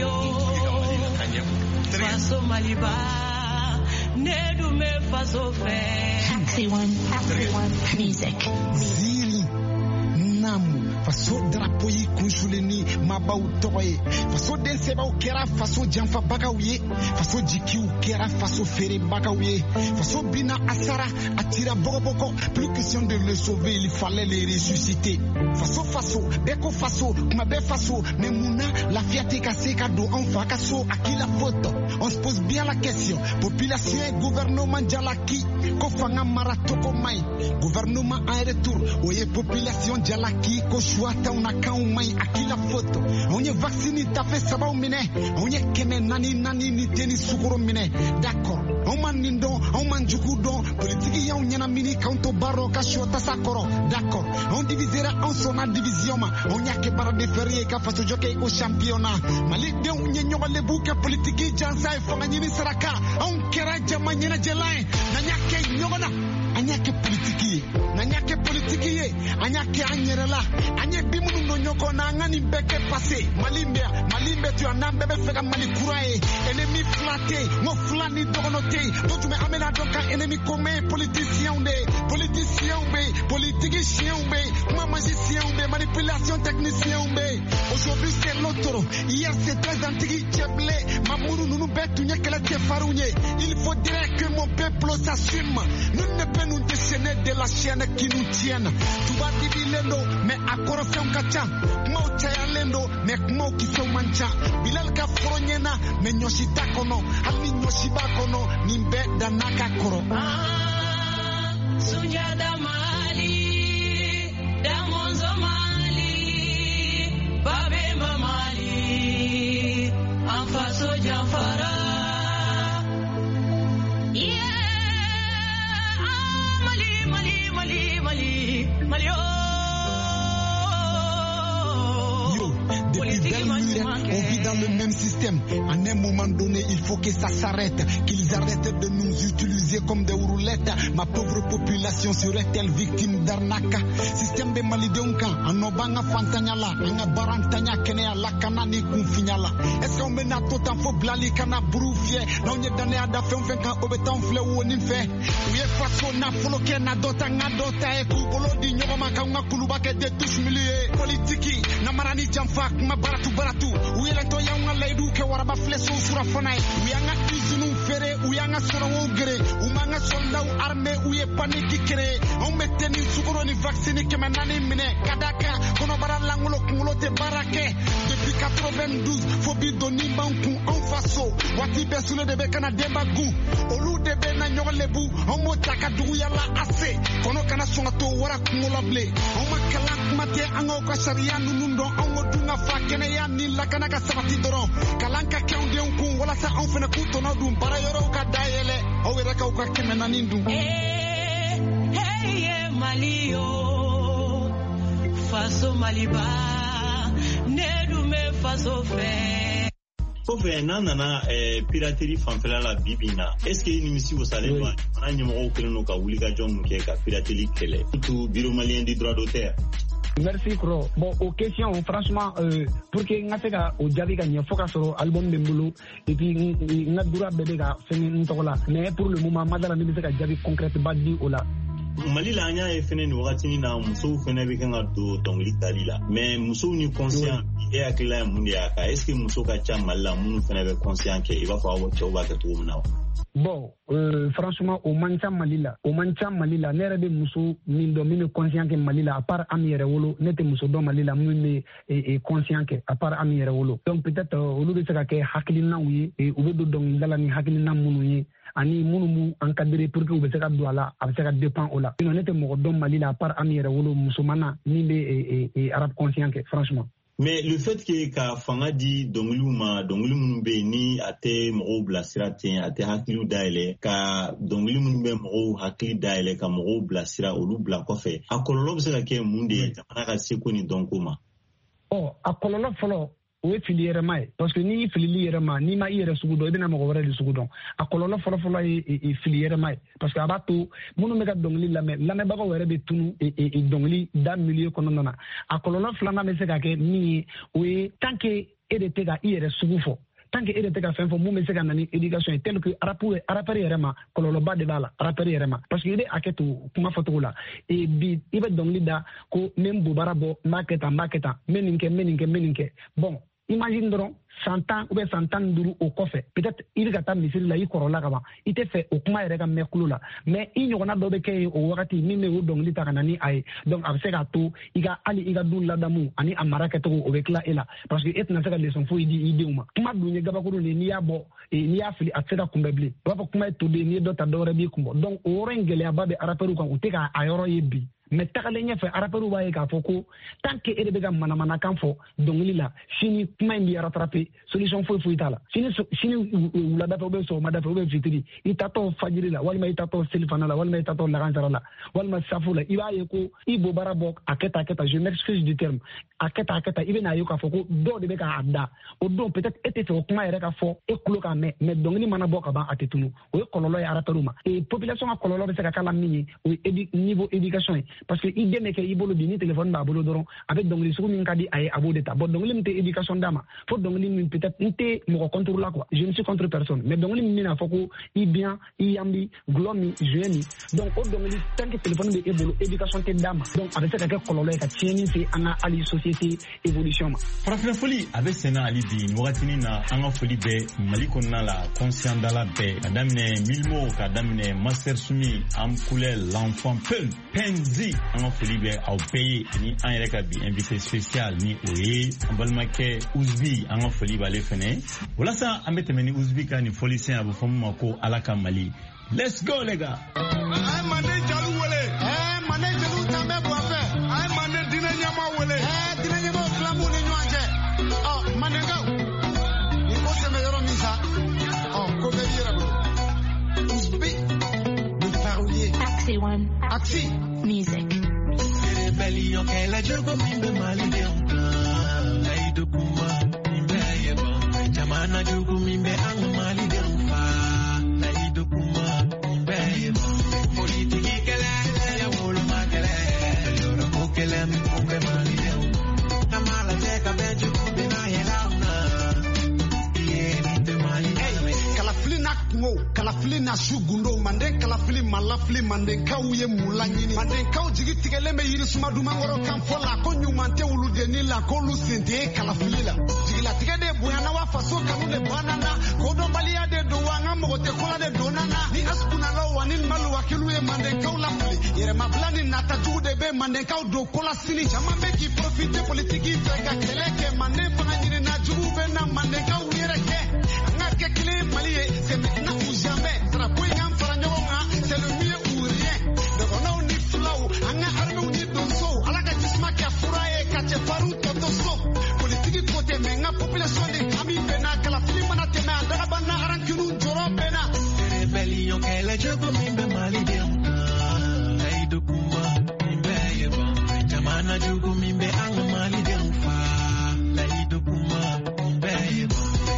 Faso Maliba ne dume faso fɛ Taxi One, Taxi One, music. Ziri Namu faso drapeau yi kunsuleni mabaw tɔgɔ ye faso den sɛbɛw kɛra faso janfabagaw ye faso jikiw kɛra faso feerebagaw ye faso bina asara a tira bɔgɔbɔgɔ plus question de le sauver il fallait le ressusciter faso faso bɛɛ ko faso kuma bɛɛ faso mais munna lafiya tɛ ka se ka don anw fa ka so a k'i la faute on se pose bien la question population et gouvernement jalaki ko fanga mara togo man ɲi gouvernement en retour o ye population jalaki ko choix t'aw na kanw man ɲi a k'i la faute anw ye vaccine tafe sabaw minɛ anw ye kɛmɛ naani naani ni deni sukoro minɛ d'accord anw man nin dɔn anw man jugu dɔn politiki y'anw ɲɛnamini k'anw to baaro ka sɔ tasa kɔrɔ d'accord anw divisera anw sɔnna division ma anw y'a kɛ baara de fɛri ye ka fasojɔ kɛ o championnat malidenw ye ɲɔgɔn lebu kɛ politiki jansa ye fanga ɲini saraka anw kɛra jama ɲɛnajɛlan ye n'an y'a kɛ ɲɔgɔn na an y'a kɛ politiki ye n'an y'a kɛ politiki ye an y'a kɛ an yɛrɛ la an ye bi minnu don ɲɔgɔn na an ka nin bɛɛ kɛ passé mali bɛ yan mali bɛ to yan n'an bɛɛ bɛ fɛ ka mali kura ye ennemi fila tɛ yen n ko fila ni dɔgɔnɔ tɛ yen to tun bɛ an bɛna dɔn ka ennemi commun ye politisiyɛnw de ye politisiyɛnw bɛ yen politiki siyɛnw bɛ yen kuma magiciyɛnw bɛ yen manipulation techniciyɛnw bɛ yen aujourd'hui c'est l'autre hier c'est très antique cɛbilen mamuru ninnu bɛɛ tun ye kɛlɛ cɛfarinw ye il faudrait que mon peuple s'assume nous ne peut nous déchaîner de la chaîne qui nous tienne tuba dibilen do mais a kɔrɔfɛnw ka ca kumaw cayalen do mais kumaw kisɛw man ca bilal ka foro ɲɛna mais ɲɔsi t'a kɔnɔ hali ni ɲɔsi b'a kɔnɔ nin bɛɛ dan n'a ka kɔrɔ Sunjata Mali Damonzo Mali Babemba Mali en faso janfara Depuis belle lurette, on vit dans le même système. À un moment donné, il faut que ça s'arrête. Qu'ils arrêtent de nous utiliser comme des roulettes. Ma pauvre population serait-elle victime d'arnaque? Système de malidonka, anobanga fantanyala, anga barantanya kenea la kanani kunfinyala. Est-ce qu'on mena tout en faux blali kana broufie? Non, y'a donné à da femme quand obetan flé ou on fait. Oui, façon na foloke na dota nga dota e kubolo di nyoma kanga kuluba ke de touche milieu. Politiki, na marani jamfa ma baratu baratu uyela to yanga laidu ke waraba fleso sura fonai uyanga izunu fere uyanga soro gere umanga soldau armée uye paniki kere on meteni sukoro ni vaccine ke manani mine kadaka kono bara langulo kungulo te barake depuis quatre-vingt-douze fobi doni banku en faso wati besule de be kana demba gu olu de be na nyolebu on motaka dugu yalla ase kono kana songa to wara kungulo ble on makala kumate anga ko sharia nunundo on dunga fa kene ya ni lakana ka sabati doron kalanka kewde on kun wala sa on fena ku tono dum bara yoro ka dayele o wera ka ka keme na nindu eh hey malio faso maliba ne dume faso fe Kofe nana piraterie fanfɛla la bibina. Est-ce que nimisi wo sale ba ana nyemo ko no ka wuli ka jom ke ka piraterie kele. Tout bureau malien du droit d'auteur. Merci Kro. Bon, aux questions, franchement, euh, pour que nga seka o jabi ka nya foka soro album de mbulu et puis nga dura bebe ka fini ntokola. Mais pour le moment, madala ni seka jabi concrète ba di ola. Mali la anya e fene ni wakati ni na muso fene be kanga do dongli dalila. Mais muso ni conscient e akila mundi aka. Est-ce que muso ka cha malla munu fene be conscient ke iba fa wo choba ka to mna. Bon, euh, franchement, au mancha Malila, au mancha Malila, n'ere de muso mindo mine conscient que Malila, à part Amiere Wolo, n'était muso do Malila mine et conscient que à part Amiere Wolo. Donc peut-être au lieu de ce que hakilina oui et au lieu de donc dala ni hakilina munu ani munu mu encadré pour que vous se cadre là, avec ça dépend au là. On était mo do Malila à part Amiere Wolo musulmana ni et et arabe conscient que franchement. Mais le fait que ka fanga di donglu ma donglu munbe ni ate mo blasira ten ate hakilu daile ka donglu munbe mo hakili daile ka mo blasira olu bla ko fe akololo se ka ke munde jamana ka se ko ni donkuma. Oh akololo folo o fili yɛrɛ ma ye parce que ni filili yɛrɛ ma ni ma i yɛrɛ sugu dɔn i bɛna mɔgɔ wɛrɛ de sugu dɔn a kɔlɔlɔ fɔlɔfɔlɔ ye fili yɛrɛ ma ye parce que a b'a to minnu bɛ ka dɔnkili lamɛn lamɛnbagaw yɛrɛ bɛ tunu dɔnkili da milieu kɔnɔna na a kɔlɔlɔ filanan bɛ se ka kɛ min ye o ye tant que e de tɛ ka i yɛrɛ sugu fɔ tant que e de tɛ ka fɛn fɔ mun bɛ se ka na ni éducation ye tel que rapper yɛrɛ ma kɔlɔlɔba de b'a la rapper yɛrɛ ma parce que i bɛ hakɛ to kuma fɔcogo la et bi i bɛ dɔnkili da ko n bɛ n bobara bɔ n b'a kɛ tan n b'a kɛ tan n bɛ nin kɛ n bɛ nin kɛ n bɛ nin kɛ bon imagine dɔrɔn cent ans ou bien cent ans duuru o kɔfɛ peut-être i bɛ ka taa misiri la i kɔrɔla ka ban i tɛ fɛ o kuma yɛrɛ ka mɛn kulo la mais i ɲɔgɔnna dɔ bɛ kɛ yen o wagati min bɛ o dɔnkili ta ka na ni a ye donc a bɛ se k'a to i ka hali i ka du ladamu ani a mara kɛcogo o bɛ tila e la parce que e tɛna se ka leçon foyi di i denw ma kuma dun ye gabakuru de n'i y'a bɔ n'i y'a fili a tɛ se ka kunbɛn bilen u b'a fɔ kuma ye toden n'i ye dɔ ta dɔ wɛrɛ b'i kun bɔ donc o yɔrɔ in gɛlɛyaba bɛ rappeurs kan u tɛ k'a yɔrɔ ye bi. Mais tagalen ɲɛfɛ rappeurs b'a ye k'a fɔ ko tant que e de bɛ ka manamanakan fɔ dɔnkili la sini kuma in b'i rattraper solution foyi foyi t'a la sini sini wulada fɛ ou bien sɔgɔmada fɛ ou bien fitiri i tatɔ fajiri la walima i tatɔ selifana la walima i tatɔ lagansara la walima safu la i b'a ye ko i b'o baara bɔ a kɛ tan a kɛ tan je m'excuse du terme a kɛ tan a kɛ tan i bɛ n'a ye k'a fɔ ko dɔw de bɛ k'a da o don peut-être e tɛ fɛ o kuma yɛrɛ ka fɔ e tulo k'a mɛn mais dɔnkili mana bɔ ka ban a tɛ tunu o ye kɔlɔlɔ ye rappeurs ma et population ka kɔlɔlɔ bɛ se ka k'a la min ye o ye niveau éducation ye parce que i den bɛ kɛ i bolo bi ni téléphone b'a bolo dɔrɔn a bɛ dɔnkili sugu min ka di a ye a b'o de ta bon dɔnkili min tɛ éducation d'a ma fo dɔnkili min peut-être n tɛ mɔgɔ contre la quoi je ne suis contre personne mais dɔnkili min bɛna fɔ ko i bien i yanbi gulɔ min jouet min donc o dɔnkili tant que téléphone bɛ e bolo éducation tɛ d'a ma donc a bɛ se ka kɛ kɔlɔlɔ ye ka tiɲɛni se an ka hali société évolution ma. Farafina foli a bɛ senna hali bi nin wagatinin na an ka foli bɛ Mali kɔnɔna la conscient dala bɛɛ ka daminɛ Milmo ka daminɛ Master Sumi Amkule l'enfant Peul Penzi an ka foli bɛ aw bɛɛ ye ni an yɛrɛ ka bi invité spécial ni o ye an balimakɛ Uzbi an ka foli b'ale fɛnɛ walasa an bɛ tɛmɛ ni Uzbi ka nin foli sen a bɛ fɔ min ma ko Ala ka Mali. Let's go les gars. Ay mande jalu wele. Eh mande jalu tambe bo afe. Ay mande dina nyama wele. Eh dina nyama flamu ni nyanje. Oh mande ngaw. Ni ko se me yoro misa. Oh ko be yira bro. Uzbi. Le faroulier. Axi one. Axi. Music. Rebellion que la jogo mimbe mali de unka. Laido kuma mimbe yeba. Jamana jogo mimbe ang mali de unka. Laido kuma mimbe yeba. Politiki kele ya wolo makele. Loro kokele mimbe mali de unka. Namala teka beju kubina yela una. Iye nite mali de unka. Kalafili na kungo, kalafili na shugundo, manden kalafili malafili, manden kauye mulanyini, manden kau jigi tigele me yiri suma dumangoro kamfola, konyu mante ulu deni la kolu sente kalafili la. Jigi la tigede buyana wa faso kanu de banana, kodo balia de doanga mogote kola de donana, ni aspuna lo wanin malu wakilu e manden kau lafili, yere mablani nata jugu de be manden kau do kola sini, chama beki profite politiki feka keleke, manden fanga jiri na jugu be na manden kau yere ke. C'est maintenant ou jamais. C'est le mieux ou rien. Donc on a un flow, on a armé un donso. À la gatisma qui a fourré, qui a faru toto so. Politique côté, mais la population des Kami Bena, que la film a été mise à la bana, Arankunu, Joro Bena. Rebellion qu'elle a joué comme une mali de unka. Laido kuma mimbe yeba. Jamana jogo mimbe ang mali de unfa. Laido kuma mimbe yeba.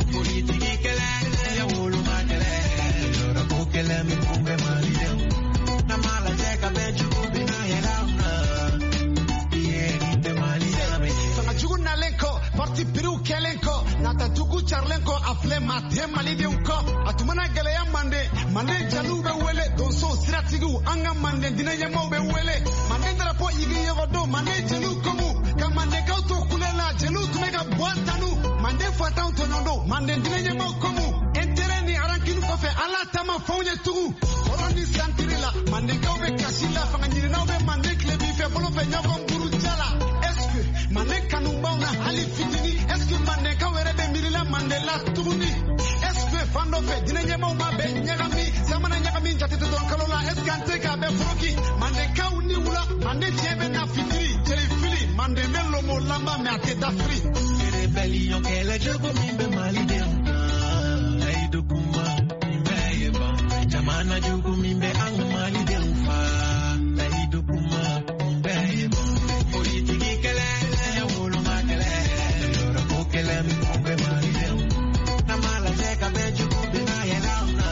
ma te mali de ko atumana gele ya mande mande jalu be wele don so stratigu anga mande dinaya mo be wele mande drapo yigi yodo mande jalu komu ka mande ka to kulela jalu tumeka boatanu mande fata utonondo mande dinaya mo komu entere ni arankinu ko fe ala tama fonye tugu oroni santirila mande ka be kasila fanga nyiri na be mande klebi fe bolo fe nyako buru jala est-ce que mande kanu bauna hali fitini est-ce que mande ka were be mirila mande la tuguni est-ce que fando fe dinaya mo ma be nyagami samana nyagami jatete don kalola est-ce que ante ka be froki mande ka uni wula mande jebe na fitiri jeli fili mande mello mo lamba me ate dafri rebellion que la jogo mimbe mali de ai do kuma mimbe yeba jamana jogo mimbe ang mali de fa ai do kuma mimbe yeba politiki kele ya wolo makele loro ko kele mimbe mali de na mala je ka be jogo be na yela na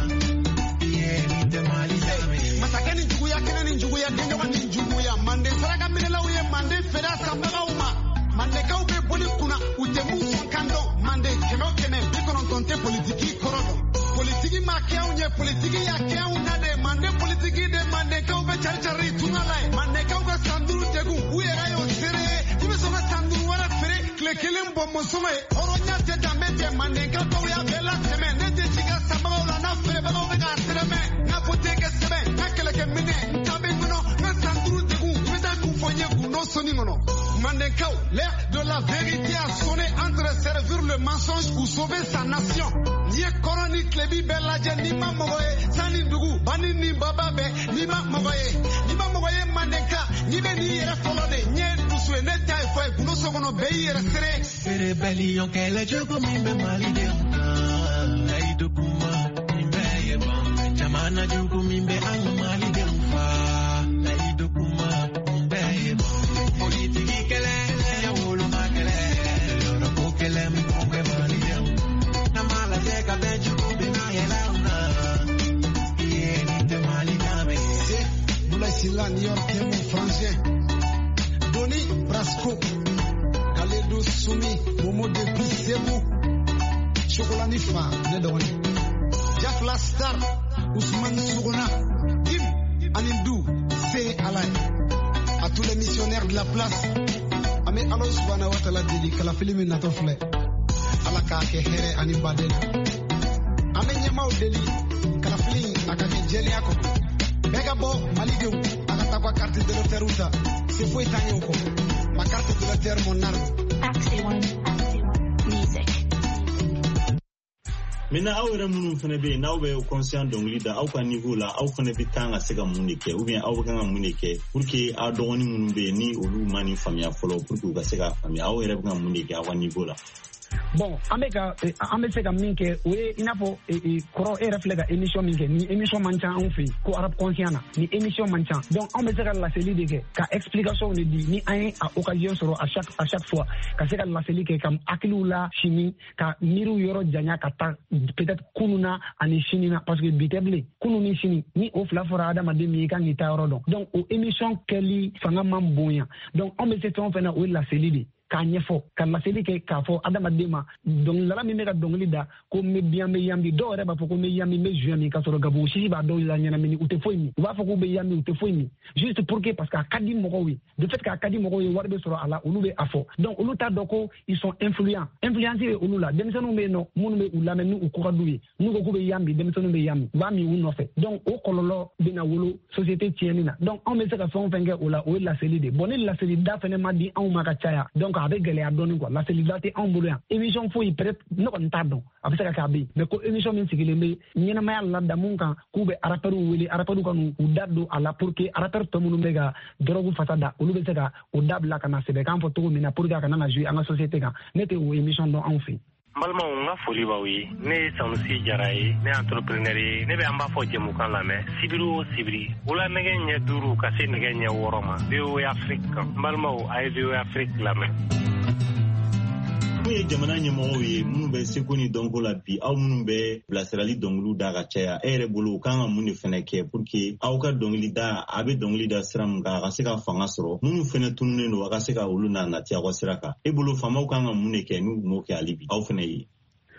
ye ni de mali de masakeni jugu ya kene ni jugu ya denga wa ni jugu ya mande saraga minela uye mande feda sambega uma mande ka ube boli kuna utemu kando mande keno kene bikono tonte politiki korodo politiki ma kya unye politiki ya kya unade mande politiki de mande ka ube charchari tunalai mande ka ube sanduru tegu uye rayo sere ibe soma sanduru wala fere klekele mbombo soma oronya te dambe te mande ka ko ya bela teme ne te chiga sababa la na fere ba ube ka sereme na poteke sebe na keleke mine ntabe ngono na sanduru tegu ibe ta kufonye kuno soni ngono mande ka l'air de la vérité a sonné entre servir le mensonge ou sauver sa nation. Ni koroni klebi belaje ni ma mogoye sani ndugu bani ni baba be ni ma mogoye ni ma mogoye mandeka ni be ni yere folode nye duswe ne tai foi kuno sogono be yere sere rebellion que la jogo mimbe mali de ai do kuma mimbe yeba jamana jogo mimbe ang mali de fa ai do kuma mimbe yeba politiki kele ya wolo makele loro ko kele mimbe mali de na mala je ka be jogo be na yela na ye ni de mali dame Bula sila New York et mon français Doni Brasco Kaledo Sumi Momo de Pissebu Chocolat Nifa Nedoni Jack Lastar Ousmane Sougona Kim Anindou C. Alain à tous les missionnaires de la place Ame Allah subhanahu wa ta'ala dili kala filimi natofle ala ka ke here ani badena ame nyama deli kala filimi akake jeli yako Mega bo Malidew akata kwa carte de l'autorita c'est fou etanyo ko ma carte de l'auteur mon arme Axie One Axie One Music Mina aw yɛrɛ minnu fana bɛ yen n'aw bɛ conscient dɔnkili da aw ka niveau la aw fana bɛ kan ka se ka mun de kɛ ou bien aw bɛ kan ka mun de kɛ pour que aw dɔgɔnin minnu bɛ yen ni olu ma nin faamuya fɔlɔ pour que u ka se k'a faamuya aw yɛrɛ bɛ ka mun de kɛ aw ka niveau la. Bon, an bɛ ka an bɛ se ka min kɛ o ye i n'a fɔ kɔrɔ e yɛrɛ filɛ ka émission min kɛ ni émission man ca anw fɛ yen ko arabe conscient na ni émission man ca donc anw bɛ se ka laseli de kɛ ka explication de di ni an ye a occasion sɔrɔ à chaque à chaque fois ka se ka laseli kɛ ka hakiliw la sini ka miiriw yɔrɔ janya ka taa peut-être kunun na ani sini na parce que bi tɛ bilen kunun ni sini ni o fila fɔra adamaden min i kan k'i ta yɔrɔ dɔn donc o émission kɛli fanga man bonya donc anw bɛ se fɛn o fɛn na o ye laseli de k'a ɲɛfɔ ka laseli kɛ k'a fɔ adamaden ma dɔnkilidala min bɛ ka dɔnkili da ko n bɛ biyan n bɛ yanbi dɔw yɛrɛ b'a fɔ ko n bɛ yanbi n bɛ zuya min k'a sɔrɔ gabugu sisi b'a dɔw la ɲɛnamini u tɛ foyi min u b'a fɔ k'u bɛ yanbi u tɛ foyi min juste pour que parce que a ka di mɔgɔw ye de fait k'a ka di mɔgɔw ye wari bɛ sɔrɔ a la olu bɛ a fɔ donc olu t'a dɔn ko ils sont influents influence bɛ olu la denmisɛnninw bɛ yen nɔ minnu bɛ u lamɛn ni u ko ka d'u ye n'u ko k'u bɛ yanbi denmisɛnninw bɛ yanbi u b'a min u nɔfɛ donc o kɔlɔlɔ bɛ na wolo société tiɲɛni na donc anw bɛ se ka fɛn o fɛn kɛ o la o ye laseli de bon ni laseli da fɛnɛ ma di anw ma ka caya donc a bɛ gɛlɛya dɔɔni quoi laseliba tɛ anw bolo yan émission foyi peut-être ne kɔni t'a dɔn a bɛ se ka kɛ a bɛ yen mais ko émission min sigilen bɛ ɲɛnamaya lada mun kan k'u bɛ rappeurs wele rappeurs ka n'u da don a la pour que rappeurs tɔ minnu bɛ ka drogue fasa da olu bɛ se ka o dabila ka na sɛbɛnkan fɔ cogo min na pour que a kana na jouer an ka société kan ne tɛ o émission dɔn anw fɛ. N balimaw n ka foli b'aw ye ne ye Sanusi Jara ye ne ye entrepreneur ye ne bɛ an b'a fɔ jɛmukan lamɛn sibiri o sibiri wula nɛgɛ ɲɛ duuru ka se nɛgɛ ɲɛ wɔɔrɔ ma V O A Afrique kan n balimaw a ye V O A Afrique lamɛn. Mun ye jamana ɲɛmɔgɔw ye minnu bɛ seko ni dɔnko la bi aw minnu bɛ bilasirali dɔnkiliw da ka caya e yɛrɛ bolo u kan ka mun de fɛnɛ kɛ pour que aw ka dɔnkili da a bɛ dɔnkili da sira min kan a ka se ka fanga sɔrɔ minnu fɛnɛ tununnen don a ka se ka olu n'a nati aw ka sira kan e bolo faamaw kan ka mun de kɛ n'u m'o kɛ hali bi aw fɛnɛ ye.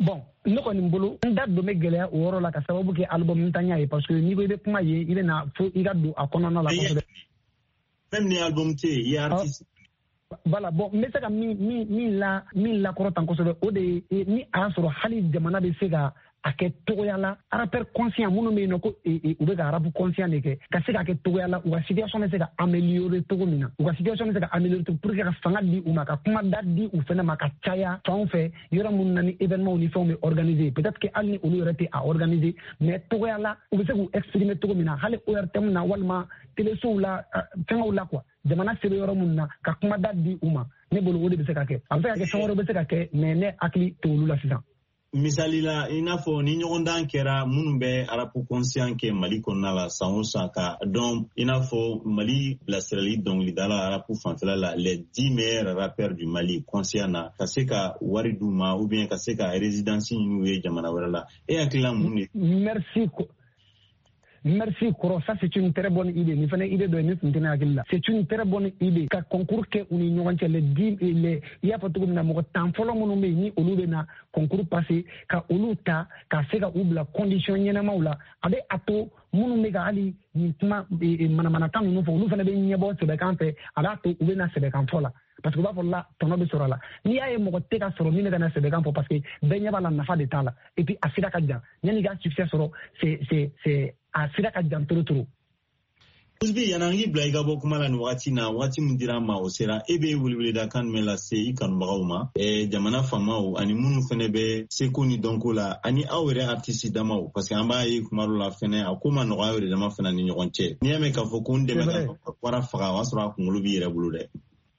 Bon, ne kɔni bolo n da don bɛ gɛlɛya o yɔrɔ la ka sababu kɛ album ntanya ye parce que n'i ko i bɛ kuma ye i bɛ na fo i ka don a kɔnɔna la kosɛbɛ. Même ni album tɛ i ye artiste. Voilà, bon n bɛ se ka min min min la min lakɔrɔ tan kosɛbɛ o de ye ni a y'a sɔrɔ hali jamana bɛ se ka a kɛ togoya la rappeur conscient minnu bɛ yen nɔ ko u bɛ ka rap conscient de kɛ ka se ka kɛ togoya la u ka situation bɛ se ka améliorer togo min na u ka situation bɛ se ka améliorer pour que ka fanga di u ma ka kuma da di u fɛnɛ ma ka caya fan fɛ yɔrɔ minnu na ni événement ni fɛnw bɛ organiser peut-être que hali ni olu yɛrɛ tɛ a organiser mais togoya la u bɛ se k'u exprimer togo min na hali O R T M na walima télésow la fɛngɛw la quoi jamana sebe yɔrɔ minnu na ka kuma da di u ma ne bolo o de bɛ se ka kɛ a bɛ se ka kɛ fɛn wɛrɛ bɛ se ka kɛ mais ne hakili t'olu la sisan. Misali la i n'a fɔ ni ɲɔgɔndan kɛra minnu bɛ arabu conscient kɛ Mali kɔnɔna la san o san ka dɔn i n'a fɔ Mali bilasirali dɔnkilidala arabu fanfɛla la les dix meilleurs rappeurs du Mali conscient na ka se ka wari d'u ma ou bien ka se ka résidence ɲini u ye jamana wɛrɛ la e hakilila mun de. Merci. Merci Koro, ça c'est une très bonne idée. Ni fana idée de ni tuntena hakilila. C'est une très bonne idée ka concours ke uni ɲɔgɔn cɛ les dix les il y a pas tout na mɔgɔ tan fɔlɔ minnu bɛ yen ni olu bɛ na concours passer ka olu ta ka se ka u bila condition ɲɛnamaw la a bɛ a to minnu bɛ ka hali nin kuma manamanakan ninnu fɔ olu fana bɛ ɲɛbɔ sɛbɛkan fɛ a b'a to u bɛ na sɛbɛkan fɔ la. Parce que u b'a fɔ la tɔnɔ bɛ sɔrɔ a la n'i y'a ye mɔgɔ tɛ ka sɔrɔ min bɛ ka na sɛbɛkan fɔ parce que bɛɛ ɲɛ b'a la nafa de t'a la et puis a sira ka jan yanni ka succès sɔrɔ c'est c'est c'est a sira ka jan toro toro. Usbi yanangi bila i ka bɔ kuma la nin wagati na wagati min dira ma o sera e bɛ weleweleda kan jumɛn lase i kanubagaw ma jamana faamaw ani minnu fɛnɛ bɛ seko ni dɔnko la ani aw yɛrɛ artiste damaw parce que an b'a ye kuma dɔ la fɛnɛ a ko ma nɔgɔ aw yɛrɛ dama fana ni ɲɔgɔn cɛ n'i y'a mɛn k'a fɔ ko n dɛmɛ ka wara faga o y'a sɔrɔ a kunkolo b'i yɛrɛ bolo dɛ.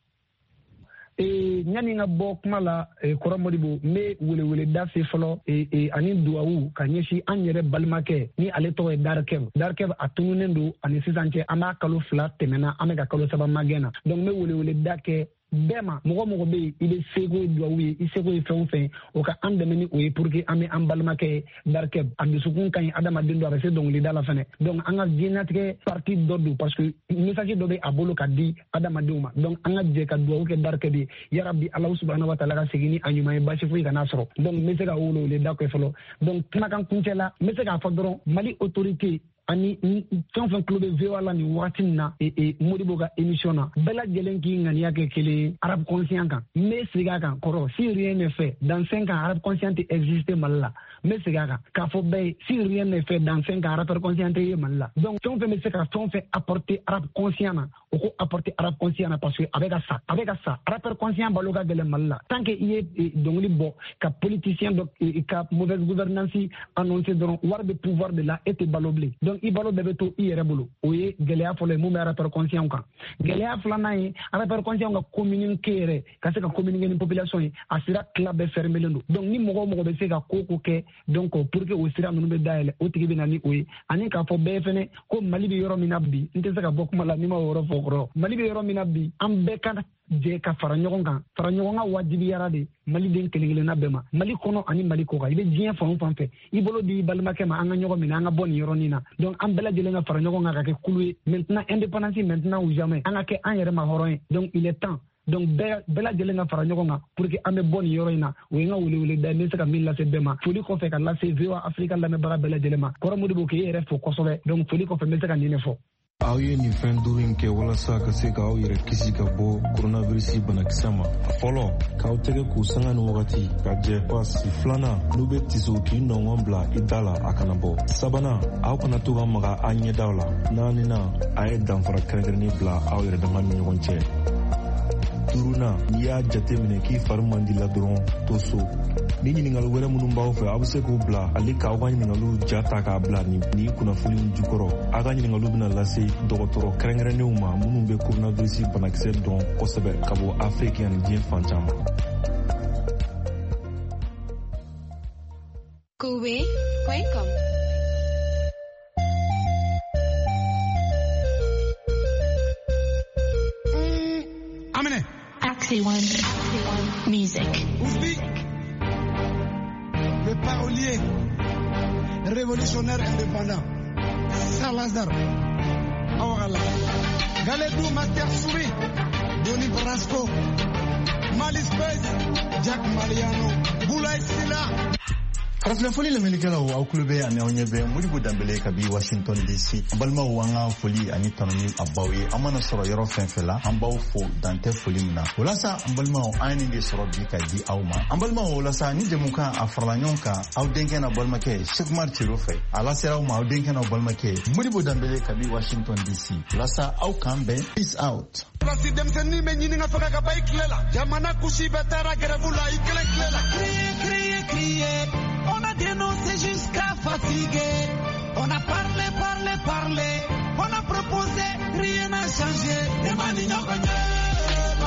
Ɲani ka bɔ kuma la Kɔrɔ Modibo n bɛ weleweleda se fɔlɔ ani duwawu ka ɲɛsin an yɛrɛ balimakɛ ni ale tɔgɔ ye Darkɛv Darkɛv a tununen don ani sisan cɛ an b'a kalo fila tɛmɛna an bɛ ka kalo saba magɛn na donc n bɛ weleweleda kɛ bɛɛ ma mɔgɔ mɔgɔ bɛ yen i bɛ seko duwawu ye i seko ye fɛn o fɛn o ka an dɛmɛ ni o ye pour que an bɛ an balimakɛ Darkɛv a dusukun ka ɲi adamaden dɔ a bɛ se dɔnkilida la fɛnɛ donc an ka diɲɛlatigɛ parti dɔ don parce que message dɔ bɛ a bolo ka di adamadenw ma donc an ka jɛ ka duwawu kɛ Darkɛv ye yarabi Alahu subahanahu wa taala ka segin ni a ɲuman ye basi foyi kana sɔrɔ donc n bɛ se ka weleweleda kɛ fɔlɔ donc kumakan kuncɛ la n bɛ se k'a fɔ dɔrɔn Mali autorité ani fɛn fɛn tulo bɛ V O A la nin wagati nin na Modibo ka émission na bɛɛ lajɛlen k'i ŋaniya kɛ kelen arabe conscient kan n bɛ segin a kan Kɔrɔ si rien n'est fait dans cinq ans arabe conscient tɛ exister Mali la n bɛ segin a kan k'a fɔ bɛɛ ye si rien n'est fait dans cinq ans rappeur conscient tɛ ye Mali la donc fɛn fɛn bɛ se ka fɛn fɛn apporter arabe conscient na o ko apporter arabe conscient na parce que a bɛ ka sa a bɛ ka sa rappeur conscient balo ka gɛlɛn Mali la tant que i ye dɔnkili bɔ ka politicien dɔ ka mauvaise gouvernance annoncer dɔrɔn wari bɛ pouvoir de la e tɛ balo bilen donc i balo bɛɛ bɛ to i yɛrɛ bolo o ye gɛlɛya fɔlɔ ye mun bɛ rappeur conscient kan gɛlɛya filanan ye rappeur conscient ka communiquer yɛrɛ ka se ka communiquer ni population ye a sira tila bɛɛ fermelen don donc ni mɔgɔ o mɔgɔ bɛ se ka ko ko kɛ donc pour que o sira ninnu bɛ dayɛlɛ o tigi bɛ na ni o ye ani k'a fɔ bɛɛ fɛnɛ ko Mali bɛ yɔrɔ min na bi n tɛ se ka bɔ kuma la ni ma o yɔrɔ fɔ Kɔrɔ Mali bɛ yɔrɔ min na bi an bɛɛ ka jɛ ka fara ɲɔgɔn kan fara ɲɔgɔn kan wajibiyara de Maliden kelen kelenna bɛɛ ma Mali kɔnɔ ani Mali kɔ kan i bɛ diɲɛ fan o fan fɛ i bolo di i balimakɛ ma an ka ɲɔgɔn minɛ an ka bɔ nin yɔrɔnin na donc an bɛɛ lajɛlen ka fara ɲɔgɔn kan ka kɛ kulu ye maintenant indépendance maintenant ou jamais an ka kɛ an yɛrɛ ma hɔrɔn ye donc il est temps donc bɛɛ lajɛlen ka fara ɲɔgɔn kan pour que an bɛ bɔ nin yɔrɔ in na o ye n ka weleweleda ye n bɛ se ka min lase bɛɛ ma foli kɔfɛ ka lase V O A Africa lamɛnbaga bɛɛ lajɛlen ma Kɔrɔ Modibo k'e yɛrɛ fo kosɛbɛ donc foli kɔfɛ n bɛ se ka nin de fɔ. Aw ye nin fɛn duuru in kɛ walasa ka se k'aw yɛrɛ kisi ka bɔ coronavirus banakisɛ ma. A fɔlɔ k'aw tɛgɛ k'u sanga ni wagati ka jɛ pasi. Filanan n'u bɛ tiso k'i nɔngɔn bila i da la a kana bɔ. Sabanan aw kana to ka maga a ɲɛdaw la. Naaninan a ye danfara kɛrɛnkɛrɛnnen bila aw yɛrɛ dama ni ɲɔgɔn cɛ. Duurunan n'i y'a jate minɛ k'i fari man di la dɔrɔn to so. Ni ɲininkali wɛrɛ minnu b'aw fɛ aw bɛ se k'u bila ale k'aw ka ɲininkaliw ja ta k'a bila nin kunnafoni jukɔrɔ. Aw ka ɲininkaliw bɛna lase dɔgɔtɔrɔ kɛrɛnkɛrɛnnenw ma minnu bɛ coronavirus banakisɛ dɔn kosɛbɛ ka bɔ Afiriki ani diɲɛ fan caman. Kobe, welcome. Amine. Axie One. Music. Ousbi. Le parolier révolutionnaire indépendant. Salazar. Awala. Galedou Master Souri. Donny Brasco. Mali Space. Jack Mariano. Boulay Silla. farafina foli lamɛnnikɛlaw aw kulo bɛ ani aw ɲɛ bɛ Modibo Danbele ka bi Washington D C. An balimaw an ka foli ani tanu ni a baw ye. An mana sɔrɔ yɔrɔ fɛn fɛn la an b'aw fo dan tɛ foli min na. Walasa an balimaw an ye nin de sɔrɔ bi ka di aw ma. An balimaw walasa ni jɛmukan a farala ɲɔgɔn kan aw denkɛ n'a balimakɛ Cheikh Ciro fɛ. A lasera aw ma aw denkɛ n'aw balimakɛ Modibo Danbele ka bi Washington D C. Walasa aw k'an bɛn. Peace out. Plasi denmisɛnnin bɛ ɲini ka faga ka ba i tile la. Jamana kusi bɛɛ taara gɛrɛfu la i kelen tile la. Crier, crier, crier. On a dénoncé jusqu'à fatiguer. On a parlé, parlé, parlé. On a proposé, rien n'a changé. Demandez-nous